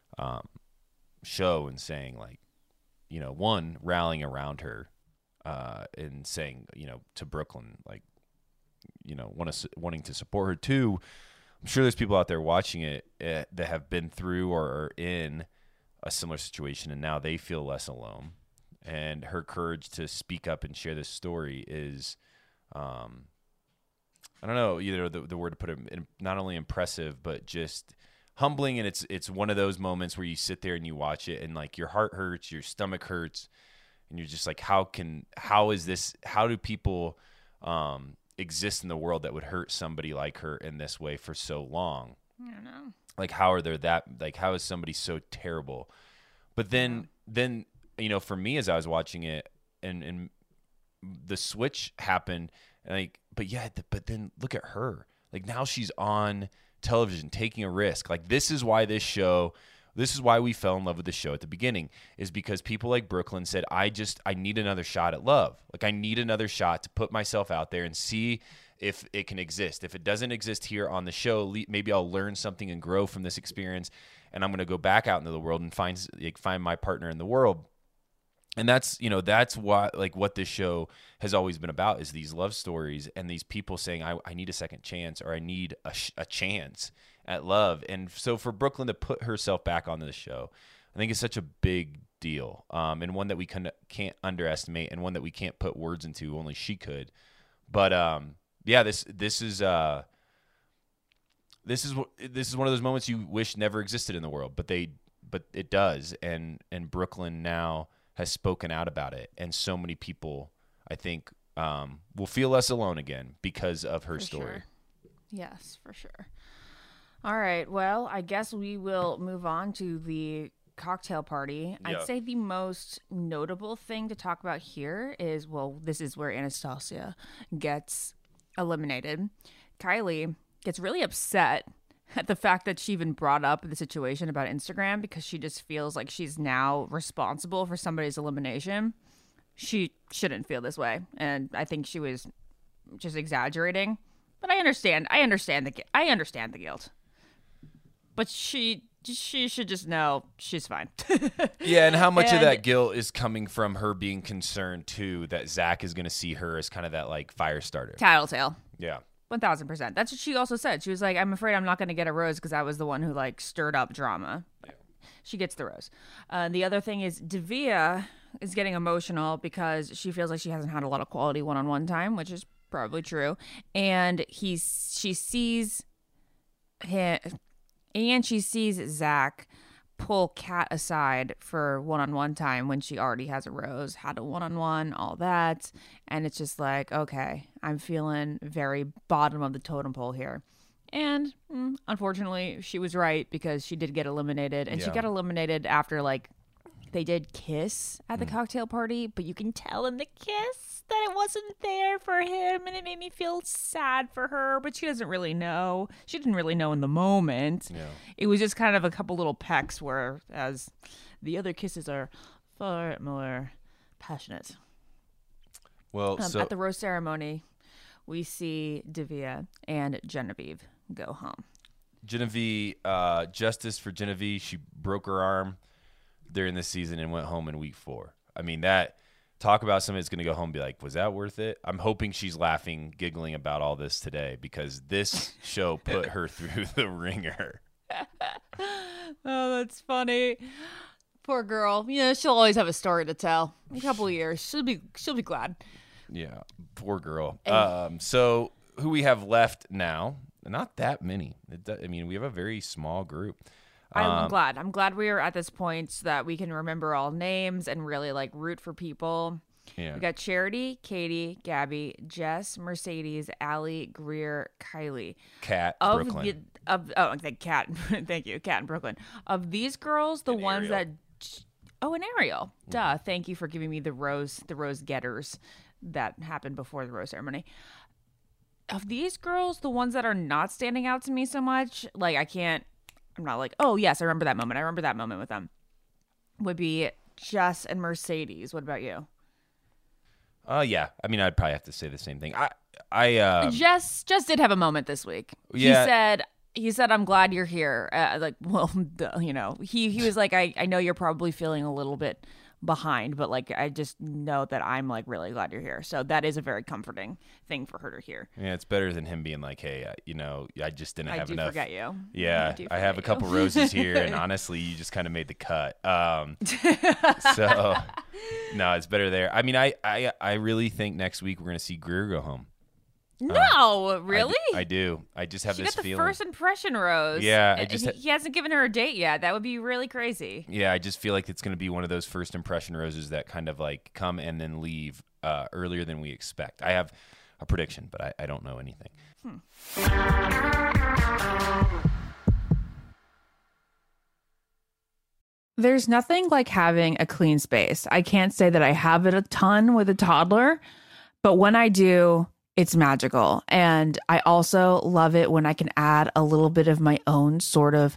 E: show and saying, like, you know, one, rallying around her and saying, you know, to Brooklyn, like, you know, wanting to support her. Two, I'm sure there's people out there watching it that have been through or are in a similar situation, and now they feel less alone. And her courage to speak up and share this story is, I don't know, either the word to put it, not only impressive, but just humbling. And it's one of those moments where you sit there and you watch it and, like, your heart hurts, your stomach hurts, and you're just like, how do people exist in the world that would hurt somebody like her in this way for so long?
F: I don't know.
E: Like, how is somebody so terrible? But then, you know, for me, as I was watching it and the switch happened, like, but then look at her. Like, now she's on television taking a risk. Like, this is why we fell in love with the show at the beginning, is because people like Brooklyn said, I need another shot at love. Like, I need another shot to put myself out there and see if it can exist. If it doesn't exist here on the show, maybe I'll learn something and grow from this experience, and I'm going to go back out into the world and find my partner in the world. And that's why, like, what this show has always been about, is these love stories and these people saying, I need a second chance, or I need a chance at love. And so for Brooklyn to put herself back onto the show, I think it's such a big deal, and one that we can't underestimate, and one that we can't put words into. Only she could. But yeah, this is one of those moments you wish never existed in the world, but it does. And Brooklyn now has spoken out about it, and so many people, I think, will feel less alone again because of her story.
F: Sure. Yes, for sure. All right. Well, I guess we will move on to the cocktail party.
E: Yeah.
F: I'd say the most notable thing to talk about here is, well, this is where Anastasia gets eliminated. Kylie gets really upset at the fact that she even brought up the situation about Instagram, because she just feels like she's now responsible for somebody's elimination. She shouldn't feel this way, and I think she was just exaggerating. But I understand the guilt. But she should just know she's fine.
E: Yeah, and how much of that guilt is coming from her being concerned too that Zach is going to see her as kind of that, like, fire starter.
F: Tattletale.
E: Yeah.
F: 1,000%. That's what she also said. She was like, I'm afraid I'm not going to get a rose because I was the one who, like, stirred up drama. Yeah. She gets the rose. The other thing is Davia is getting emotional because she feels like she hasn't had a lot of quality one-on-one time, which is probably true. And she sees him, and she sees Zach pull Kat aside for one-on-one time when she already has a rose, had a one-on-one, all that. And it's just like, okay, I'm feeling very bottom of the totem pole here. And unfortunately, she was right, because she did get eliminated. And she got eliminated after, like, they did kiss at the cocktail party, but you can tell in the kiss that it wasn't there for him, and it made me feel sad for her, but she doesn't really know. She didn't really know in the moment. Yeah. It was just kind of a couple little pecks, whereas the other kisses are far more passionate.
E: Well, so
F: at the rose ceremony, we see Davia and Genevieve go home.
E: Genevieve, justice for Genevieve. She broke her arm during this season and went home in week 4. I mean, that talk about somebody that's going to go home and be like, was that worth it? I'm hoping she's laughing, giggling about all this today because this show put her through the ringer.
F: Oh, that's funny. Poor girl. She'll always have a story to tell. In a couple of years, she'll be glad.
E: Yeah, poor girl. So who we have left now? Not that many. We have a very small group.
F: I'm glad. I'm glad we are at this point so that we can remember all names and really like root for people.
E: Yeah.
F: We got Charity, Katie, Gabby, Jess, Mercedes, Allie, Greer, Kylie.
E: Kat, Brooklyn.
F: Kat. Thank you, Kat in Brooklyn. Of these girls, the ones
E: Ariel.
F: and Ariel. Duh. Thank you for giving me the rose getters that happened before the rose ceremony. Of these girls, the ones that are not standing out to me so much, like I'm not like, oh yes, I remember that moment. I remember that moment with them. Would be Jess and Mercedes. What about you?
E: Yeah. I'd probably have to say the same thing. I
F: Jess did have a moment this week.
E: Yeah.
F: He said, "I'm glad you're here." He was like, I know you're probably feeling a little bit behind, but like I just know that I'm like really glad you're here. So that is a very comforting thing for her to hear.
E: Yeah, it's better than him being like, hey, I just didn't have enough.
F: I do forget you.
E: Yeah, I have a couple roses here, and honestly, you just kind of made the cut. So no, it's better there. I really think next week we're gonna see Greer go home.
F: No, really?
E: I do. I just have this
F: got the
E: feeling.
F: first impression rose.
E: Yeah,
F: he hasn't given her a date yet. That would be really crazy.
E: Yeah, I just feel like it's going to be one of those first impression roses that kind of like come and then leave earlier than we expect. I have a prediction, but I don't know anything.
A: There's nothing like having a clean space. I can't say that I have it a ton with a toddler, but when I do, it's magical. And I also love it when I can add a little bit of my own sort of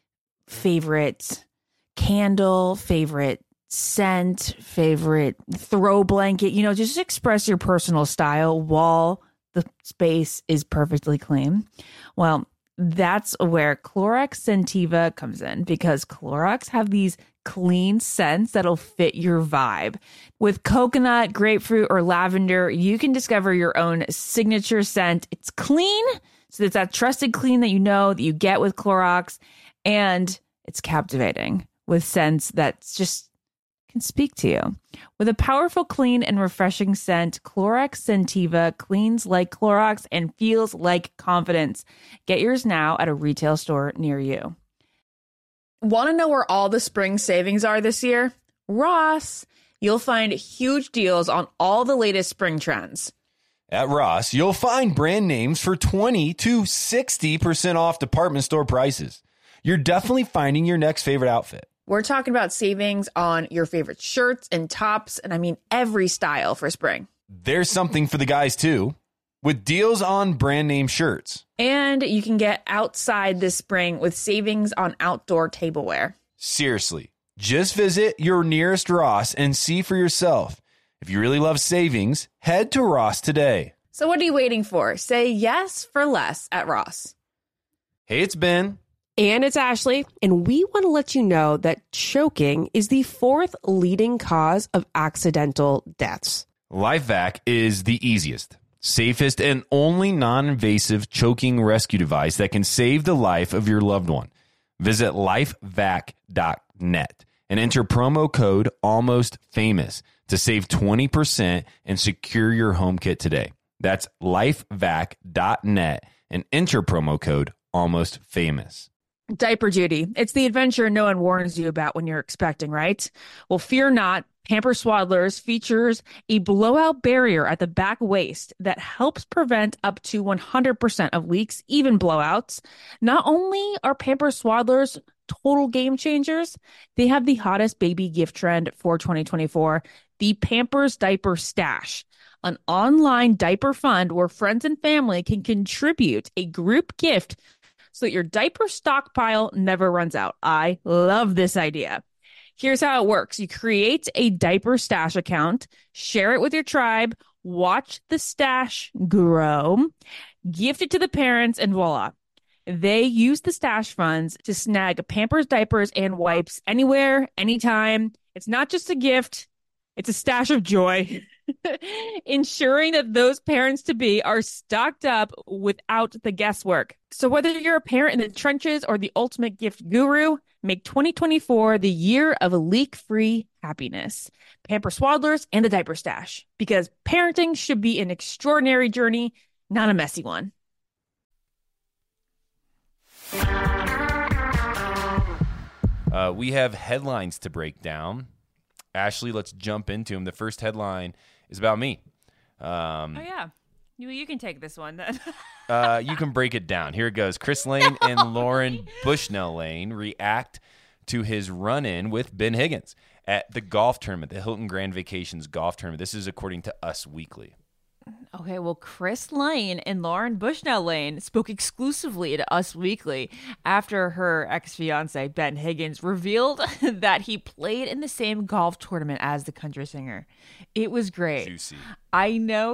A: favorite candle, favorite scent, favorite throw blanket, just express your personal style while the space is perfectly clean. Well, that's where Clorox Scentiva comes in, because Clorox have these clean scents that'll fit your vibe. With coconut, grapefruit, or lavender, you can discover your own signature scent. It's clean, so it's that trusted clean that that you get with Clorox, and it's captivating with scents that just can speak to you. With a powerful, clean, and refreshing scent, Clorox Scentiva cleans like Clorox and feels like confidence. Get yours now at a retail store near you. Want to know where all the spring savings are this year? Ross. You'll find huge deals on all the latest spring trends.
B: At Ross, you'll find brand names for 20 to 60% off department store prices. You're definitely finding your next favorite outfit.
A: We're talking about savings on your favorite shirts and tops, and every style for spring.
B: There's something for the guys too, with deals on brand name shirts.
A: And you can get outside this spring with savings on outdoor tableware.
B: Seriously, just visit your nearest Ross and see for yourself. If you really love savings, head to Ross today.
A: So what are you waiting for? Say yes for less at Ross.
B: Hey, it's Ben.
C: And it's Ashley, and we want to let you know that choking is the 4th leading cause of accidental deaths.
B: LifeVac is the easiest, safest, and only non-invasive choking rescue device that can save the life of your loved one. Visit lifevac.net and enter promo code ALMOSTFAMOUS to save 20% and secure your home kit today. That's lifevac.net and enter promo code ALMOSTFAMOUS.
A: Diaper duty. It's the adventure no one warns you about when you're expecting, right? Well, fear not. Pampers Swaddlers features a blowout barrier at the back waist that helps prevent up to 100% of leaks, even blowouts. Not only are Pampers Swaddlers total game changers, they have the hottest baby gift trend for 2024, the Pampers Diaper Stash, an online diaper fund where friends and family can contribute a group gift so that your diaper stockpile never runs out. I love this idea. Here's how it works. You create a diaper stash account, share it with your tribe, watch the stash grow, gift it to the parents, and voila. They use the stash funds to snag Pampers diapers and wipes anywhere, anytime. It's not just a gift. It's a stash of joy. Ensuring that those parents-to-be are stocked up without the guesswork. So whether you're a parent in the trenches or the ultimate gift guru, make 2024 the year of leak-free happiness. Pamper Swaddlers and the Diaper Stash. Because parenting should be an extraordinary journey, not a messy one.
E: We have headlines to break down. Ashley, let's jump into them. The first headline is about me.
F: Oh, yeah. You can take this one then.
E: You can break it down. Here it goes. Chris Lane and Lauren Bushnell Lane react to his run-in with Ben Higgins at the golf tournament, the Hilton Grand Vacations golf tournament. This is according to Us Weekly.
F: Okay, well, Chris Lane and Lauren Bushnell Lane spoke exclusively to Us Weekly after her ex-fiance, Ben Higgins, revealed that he played in the same golf tournament as the country singer. It was great.
E: Juicy.
F: I know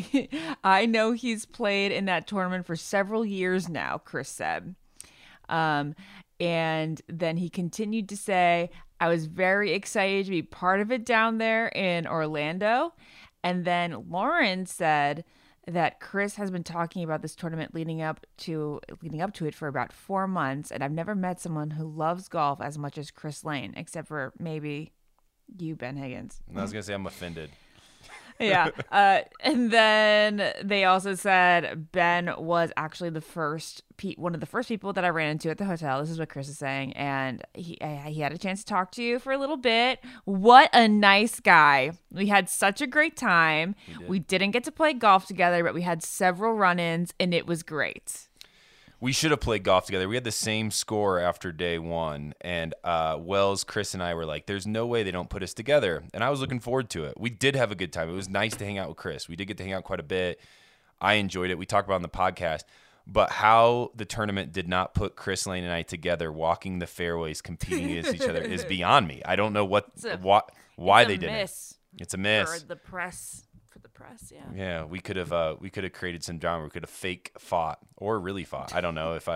F: he's played in that tournament for several years now, Chris said. And then he continued to say, I was very excited to be part of it down there in Orlando. And then Lauren said that Chris has been talking about this tournament leading up to it for about 4 months, and I've never met someone who loves golf as much as Chris Lane, except for maybe you, Ben Higgins.
E: I was gonna say I'm offended.
F: Yeah. And then they also said Ben was actually one of the first people that I ran into at the hotel. This is what Chris is saying. And he had a chance to talk to you for a little bit. What a nice guy. We had such a great time. We didn't get to play golf together, but we had several run-ins and it was great.
E: We should have played golf together. We had the same score after day one. And Wells, Chris, and I were like, there's no way they don't put us together. And I was looking forward to it. We did have a good time. It was nice to hang out with Chris. We did get to hang out quite a bit. I enjoyed it. We talked about it on the podcast. But how the tournament did not put Chris Lane and I together walking the fairways competing against each other is beyond me. I don't know why they did it. It's a miss.
F: For the press. Yeah.
E: Yeah, we could have created some drama. We could have fake fought or really fought. I don't know if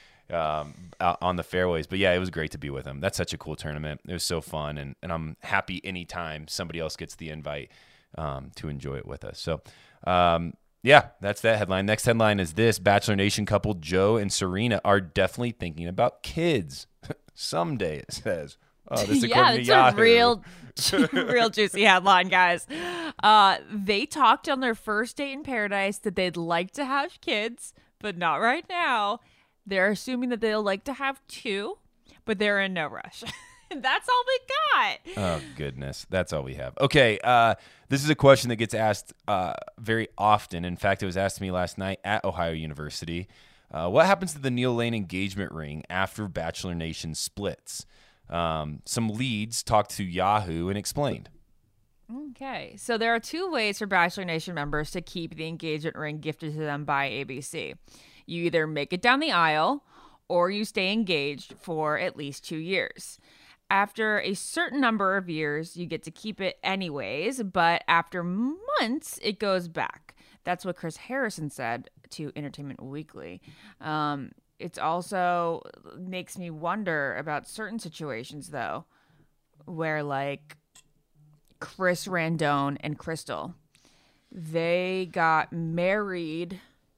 E: out on the fairways, but yeah, it was great to be with him. That's such a cool tournament. It was so fun, and I'm happy anytime somebody else gets the invite to enjoy it with us. So, yeah, that's that headline. Next headline is this: Bachelor Nation couple Joe and Serena are definitely thinking about kids someday. It says. Oh, this according to Yahoo.
F: A real juicy headline, guys. They talked on their first date in paradise that they'd like to have kids, but not right now. They're assuming that they'll like to have 2, but they're in no rush. That's all we got.
E: Oh, goodness. That's all we have. Okay, this is a question that gets asked very often. In fact, it was asked to me last night at Ohio University. What happens to the Neil Lane engagement ring after Bachelor Nation splits? Some leads talked to Yahoo and explained.
F: Okay, so there are 2 ways for Bachelor Nation members to keep the engagement ring gifted to them by ABC. You either make it down the aisle or you stay engaged for at least 2 years. After a certain number of years, you get to keep it anyways, but after months, it goes back. That's what Chris Harrison said to Entertainment Weekly. It also makes me wonder about certain situations, though, where, like, Chris Randone and Crystal, they got married,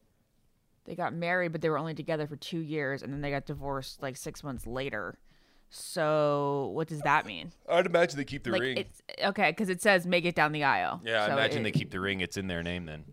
F: but they were only together for 2 years, and then they got divorced, like, 6 months later. So what does that mean?
E: I'd imagine they keep the
F: like,
E: ring.
F: It's, okay, because it says make it down the aisle.
E: Yeah,
F: so
E: I imagine they keep the ring. It's in their name then.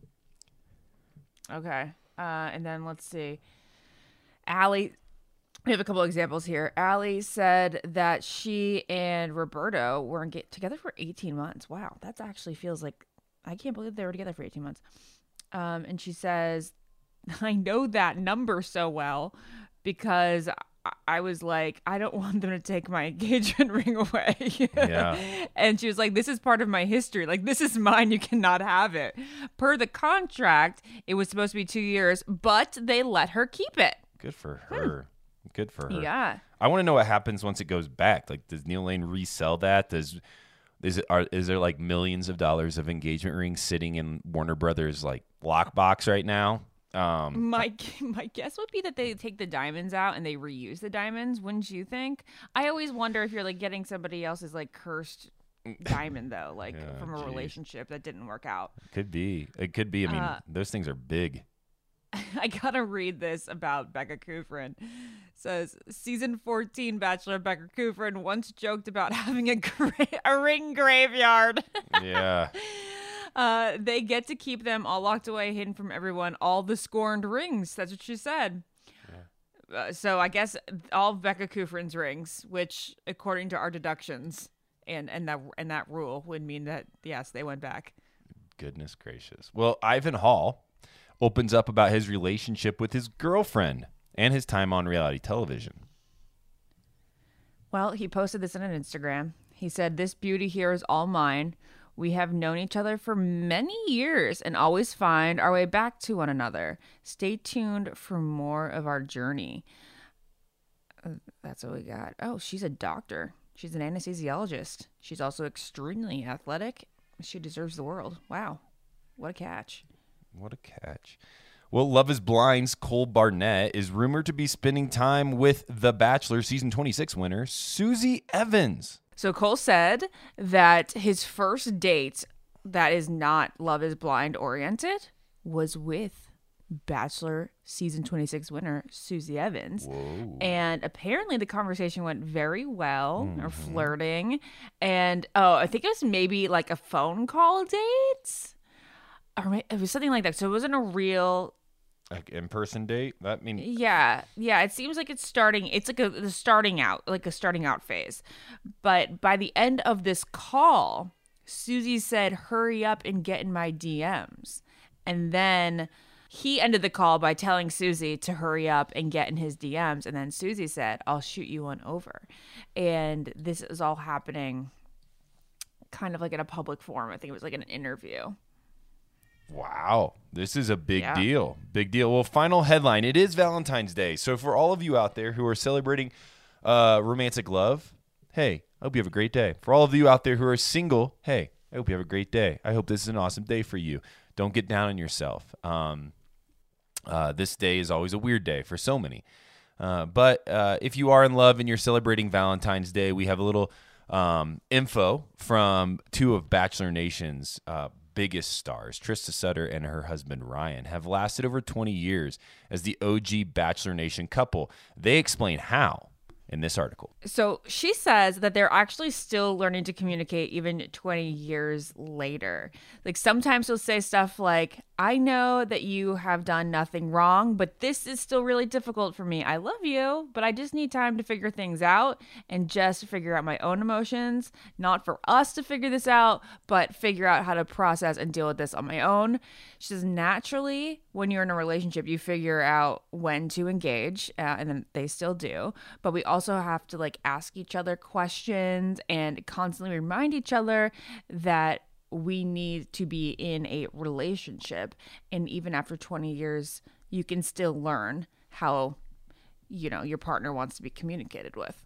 F: Okay. And then let's see. Allie, we have a couple examples here. Allie said that she and Roberto were together for 18 months. Wow, that actually feels like, I can't believe they were together for 18 months. And she says, I know that number so well because I was like, I don't want them to take my engagement ring away.
E: Yeah.
F: And she was like, this is part of my history. Like, this is mine. You cannot have it. Per the contract, it was supposed to be 2 years, but they let her keep it.
E: Good for her. Good for her.
F: Yeah.
E: I want to know what happens once it goes back. Like, does Neil Lane resell that? Is there like millions of dollars of engagement rings sitting in Warner Brothers like lockbox right now?
F: My guess would be that they take the diamonds out and they reuse the diamonds. Wouldn't you think? I always wonder if you're like getting somebody else's like cursed diamond though, like
E: Yeah,
F: from a
E: geez.
F: relationship that didn't work out.
E: Could be. It could be. I mean, those things are big.
F: I gotta read this about Becca Kufrin. Says season 14 Bachelor Becca Kufrin once joked about having a ring graveyard.
E: Yeah.
F: They get to keep them all locked away, hidden from everyone. All the scorned rings. That's what she said. So I guess all of Becca Kufrin's rings, which according to our deductions and that rule would mean that yes, they went back.
E: Goodness gracious. Well, Ivan Hall opens up about his relationship with his girlfriend and his time on reality television.
F: Well, he posted this on an Instagram. He said, "This beauty here is all mine. We have known each other for many years and always find our way back to one another. Stay tuned for more of our journey." That's what we got. Oh, she's a doctor. She's an anesthesiologist. She's also extremely athletic. She deserves the world. Wow. What a catch.
E: What a catch. Well, Love is Blind's Cole Barnett is rumored to be spending time with The Bachelor season 26 winner, Susie Evans.
F: So Cole said that his first date that is not Love is Blind oriented was with Bachelor season 26 winner Susie Evans.
E: Whoa.
F: And apparently the conversation went very well. Or flirting. And I think it was maybe like a phone call date. Or it was something like that. So it wasn't a real
E: Like in-person date? That mean
F: Yeah. It seems like it's starting. It's like a starting out phase. But by the end of this call, Susie said, "Hurry up and get in my DMs." And then he ended the call by telling Susie to hurry up and get in his DMs. And then Susie said, "I'll shoot you one over." And this is all happening kind of like in a public forum. I think it was like an interview.
E: wow, this is a big
F: Yeah.
E: deal. Big deal. Well, final headline. It is Valentine's Day. So for all of you out there who are celebrating romantic love, hey, I hope you have a great day. For all of you out there who are single, hey, I hope you have a great day. I hope this is an awesome day for you. Don't get down on yourself. This day is always a weird day for so many. But if you are in love and you're celebrating Valentine's Day, we have a little info from two of Bachelor Nation's biggest stars. Trista Sutter and her husband Ryan have lasted over 20 years as the OG Bachelor Nation couple. They explain how in this article.
F: So she says that they're actually still learning to communicate even 20 years later. Like sometimes she'll say stuff like, "I know that you have done nothing wrong, but this is still really difficult for me. I love you, but I just need time to figure things out and just figure out my own emotions. Not for us to figure this out, but figure out how to process and deal with this on my own." She says, naturally, when you're in a relationship, you figure out when to engage, and then they still do. But we also have to like ask each other questions and constantly remind each other that we need to be in a relationship. And even after 20 years, you can still learn how, your partner wants to be communicated with.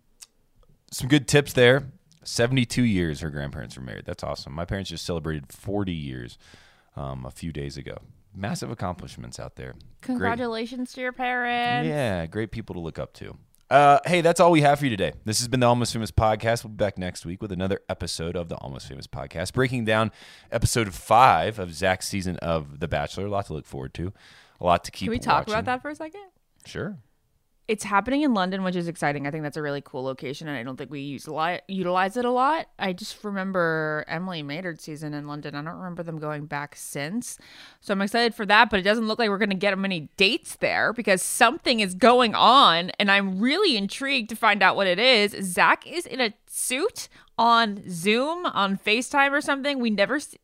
E: Some good tips there. 72 years her grandparents were married. That's awesome. My parents just celebrated 40 years a few days ago. Massive accomplishments out there.
F: Congratulations to your parents.
E: Yeah, great people to look up to. Hey, that's all we have for you today. This has been the Almost Famous Podcast. We'll be back next week with another episode of the Almost Famous Podcast, breaking down episode 5 of Zach's season of The Bachelor. A lot to look forward to. A lot to keep
F: Can we talk
E: watching.
F: about that for a second?
E: Sure.
F: It's happening in London, which is exciting. I think that's a really cool location, and I don't think we utilize it a lot. I just remember Emily Maynard's season in London. I don't remember them going back since. So I'm excited for that, but it doesn't look like we're going to get many dates there because something is going on, and I'm really intrigued to find out what it is. Zach is in a suit on Zoom, on FaceTime or something. I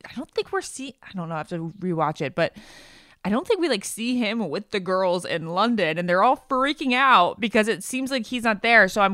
F: don't know, I have to rewatch it, but I don't think we see him with the girls in London, and they're all freaking out because it seems like he's not there. So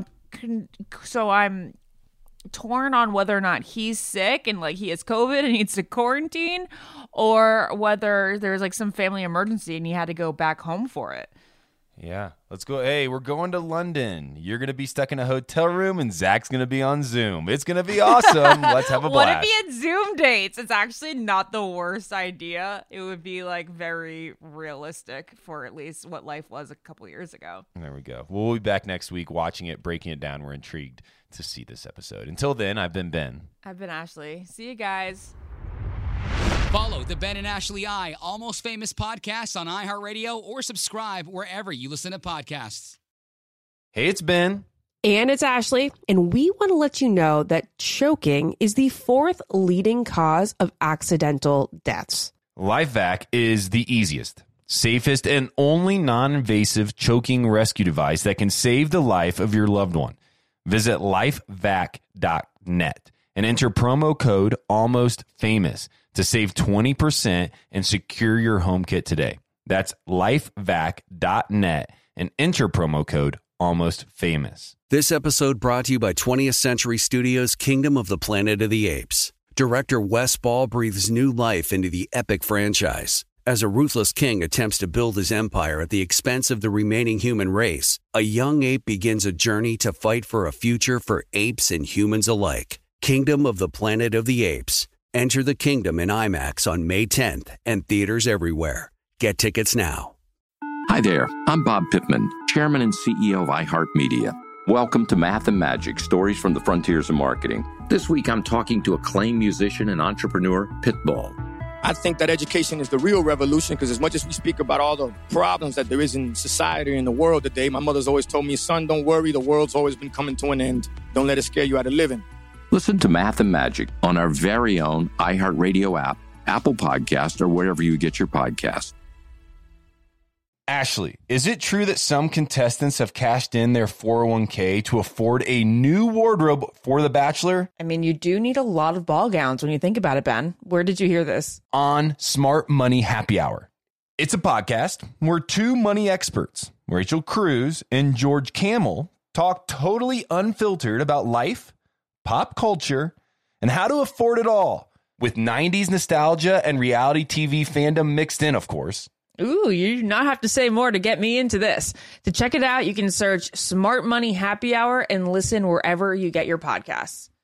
F: I'm torn on whether or not he's sick and he has COVID and needs to quarantine, or whether there's some family emergency and he had to go back home for it.
E: Yeah. Let's go. Hey, we're going to London. You're going to be stuck in a hotel room, and Zach's going to be on Zoom. It's going to be awesome. Let's have a
F: What
E: blast.
F: if he had Zoom dates? It's actually not the worst idea. It would be very realistic for at least what life was a couple years ago.
E: There we go. We'll be back next week watching it, breaking it down. We're intrigued to see this episode. Until then, I've been Ben.
F: I've been Ashley. See you guys.
D: Follow the Ben and Ashley I Almost Famous podcast on iHeartRadio or subscribe wherever you listen to podcasts.
B: Hey, it's Ben.
C: And it's Ashley, and we want to let you know that choking is the 4th leading cause of accidental deaths.
B: LifeVac is the easiest, safest, and only non-invasive choking rescue device that can save the life of your loved one. Visit lifevac.net and enter promo code ALMOSTFAMOUS to save 20% and secure your home kit today. That's lifevac.net and enter promo code ALMOSTFAMOUS.
G: This episode brought to you by 20th Century Studios' Kingdom of the Planet of the Apes. Director Wes Ball breathes new life into the epic franchise. As a ruthless king attempts to build his empire at the expense of the remaining human race, a young ape begins a journey to fight for a future for apes and humans alike. Kingdom of the Planet of the Apes. Enter the kingdom in IMAX on May 10th and theaters everywhere. Get tickets now.
H: Hi there, I'm Bob Pittman, Chairman and CEO of iHeartMedia. Welcome to Math and Magic, Stories from the Frontiers of Marketing. This week I'm talking to acclaimed musician and entrepreneur, Pitbull.
I: I think that education is the real revolution because as much as we speak about all the problems that there is in society and the world today, my mother's always told me, son, don't worry, the world's always been coming to an end. Don't let it scare you out of living.
H: Listen to Math and Magic on our very own iHeartRadio app, Apple Podcast, or wherever you get your podcast.
B: Ashley, is it true that some contestants have cashed in their 401k to afford a new wardrobe for The Bachelor?
A: I mean, you do need a lot of ball gowns when you think about it, Ben. Where did you hear this?
B: On Smart Money Happy Hour. It's a podcast where two money experts, Rachel Cruz and George Camel, talk totally unfiltered about life, pop culture, and how to afford it all, with 90s nostalgia and reality TV fandom mixed in, of course.
A: Ooh, you do not have to say more to get me into this. To check it out, you can search Smart Money Happy Hour and listen wherever you get your podcasts.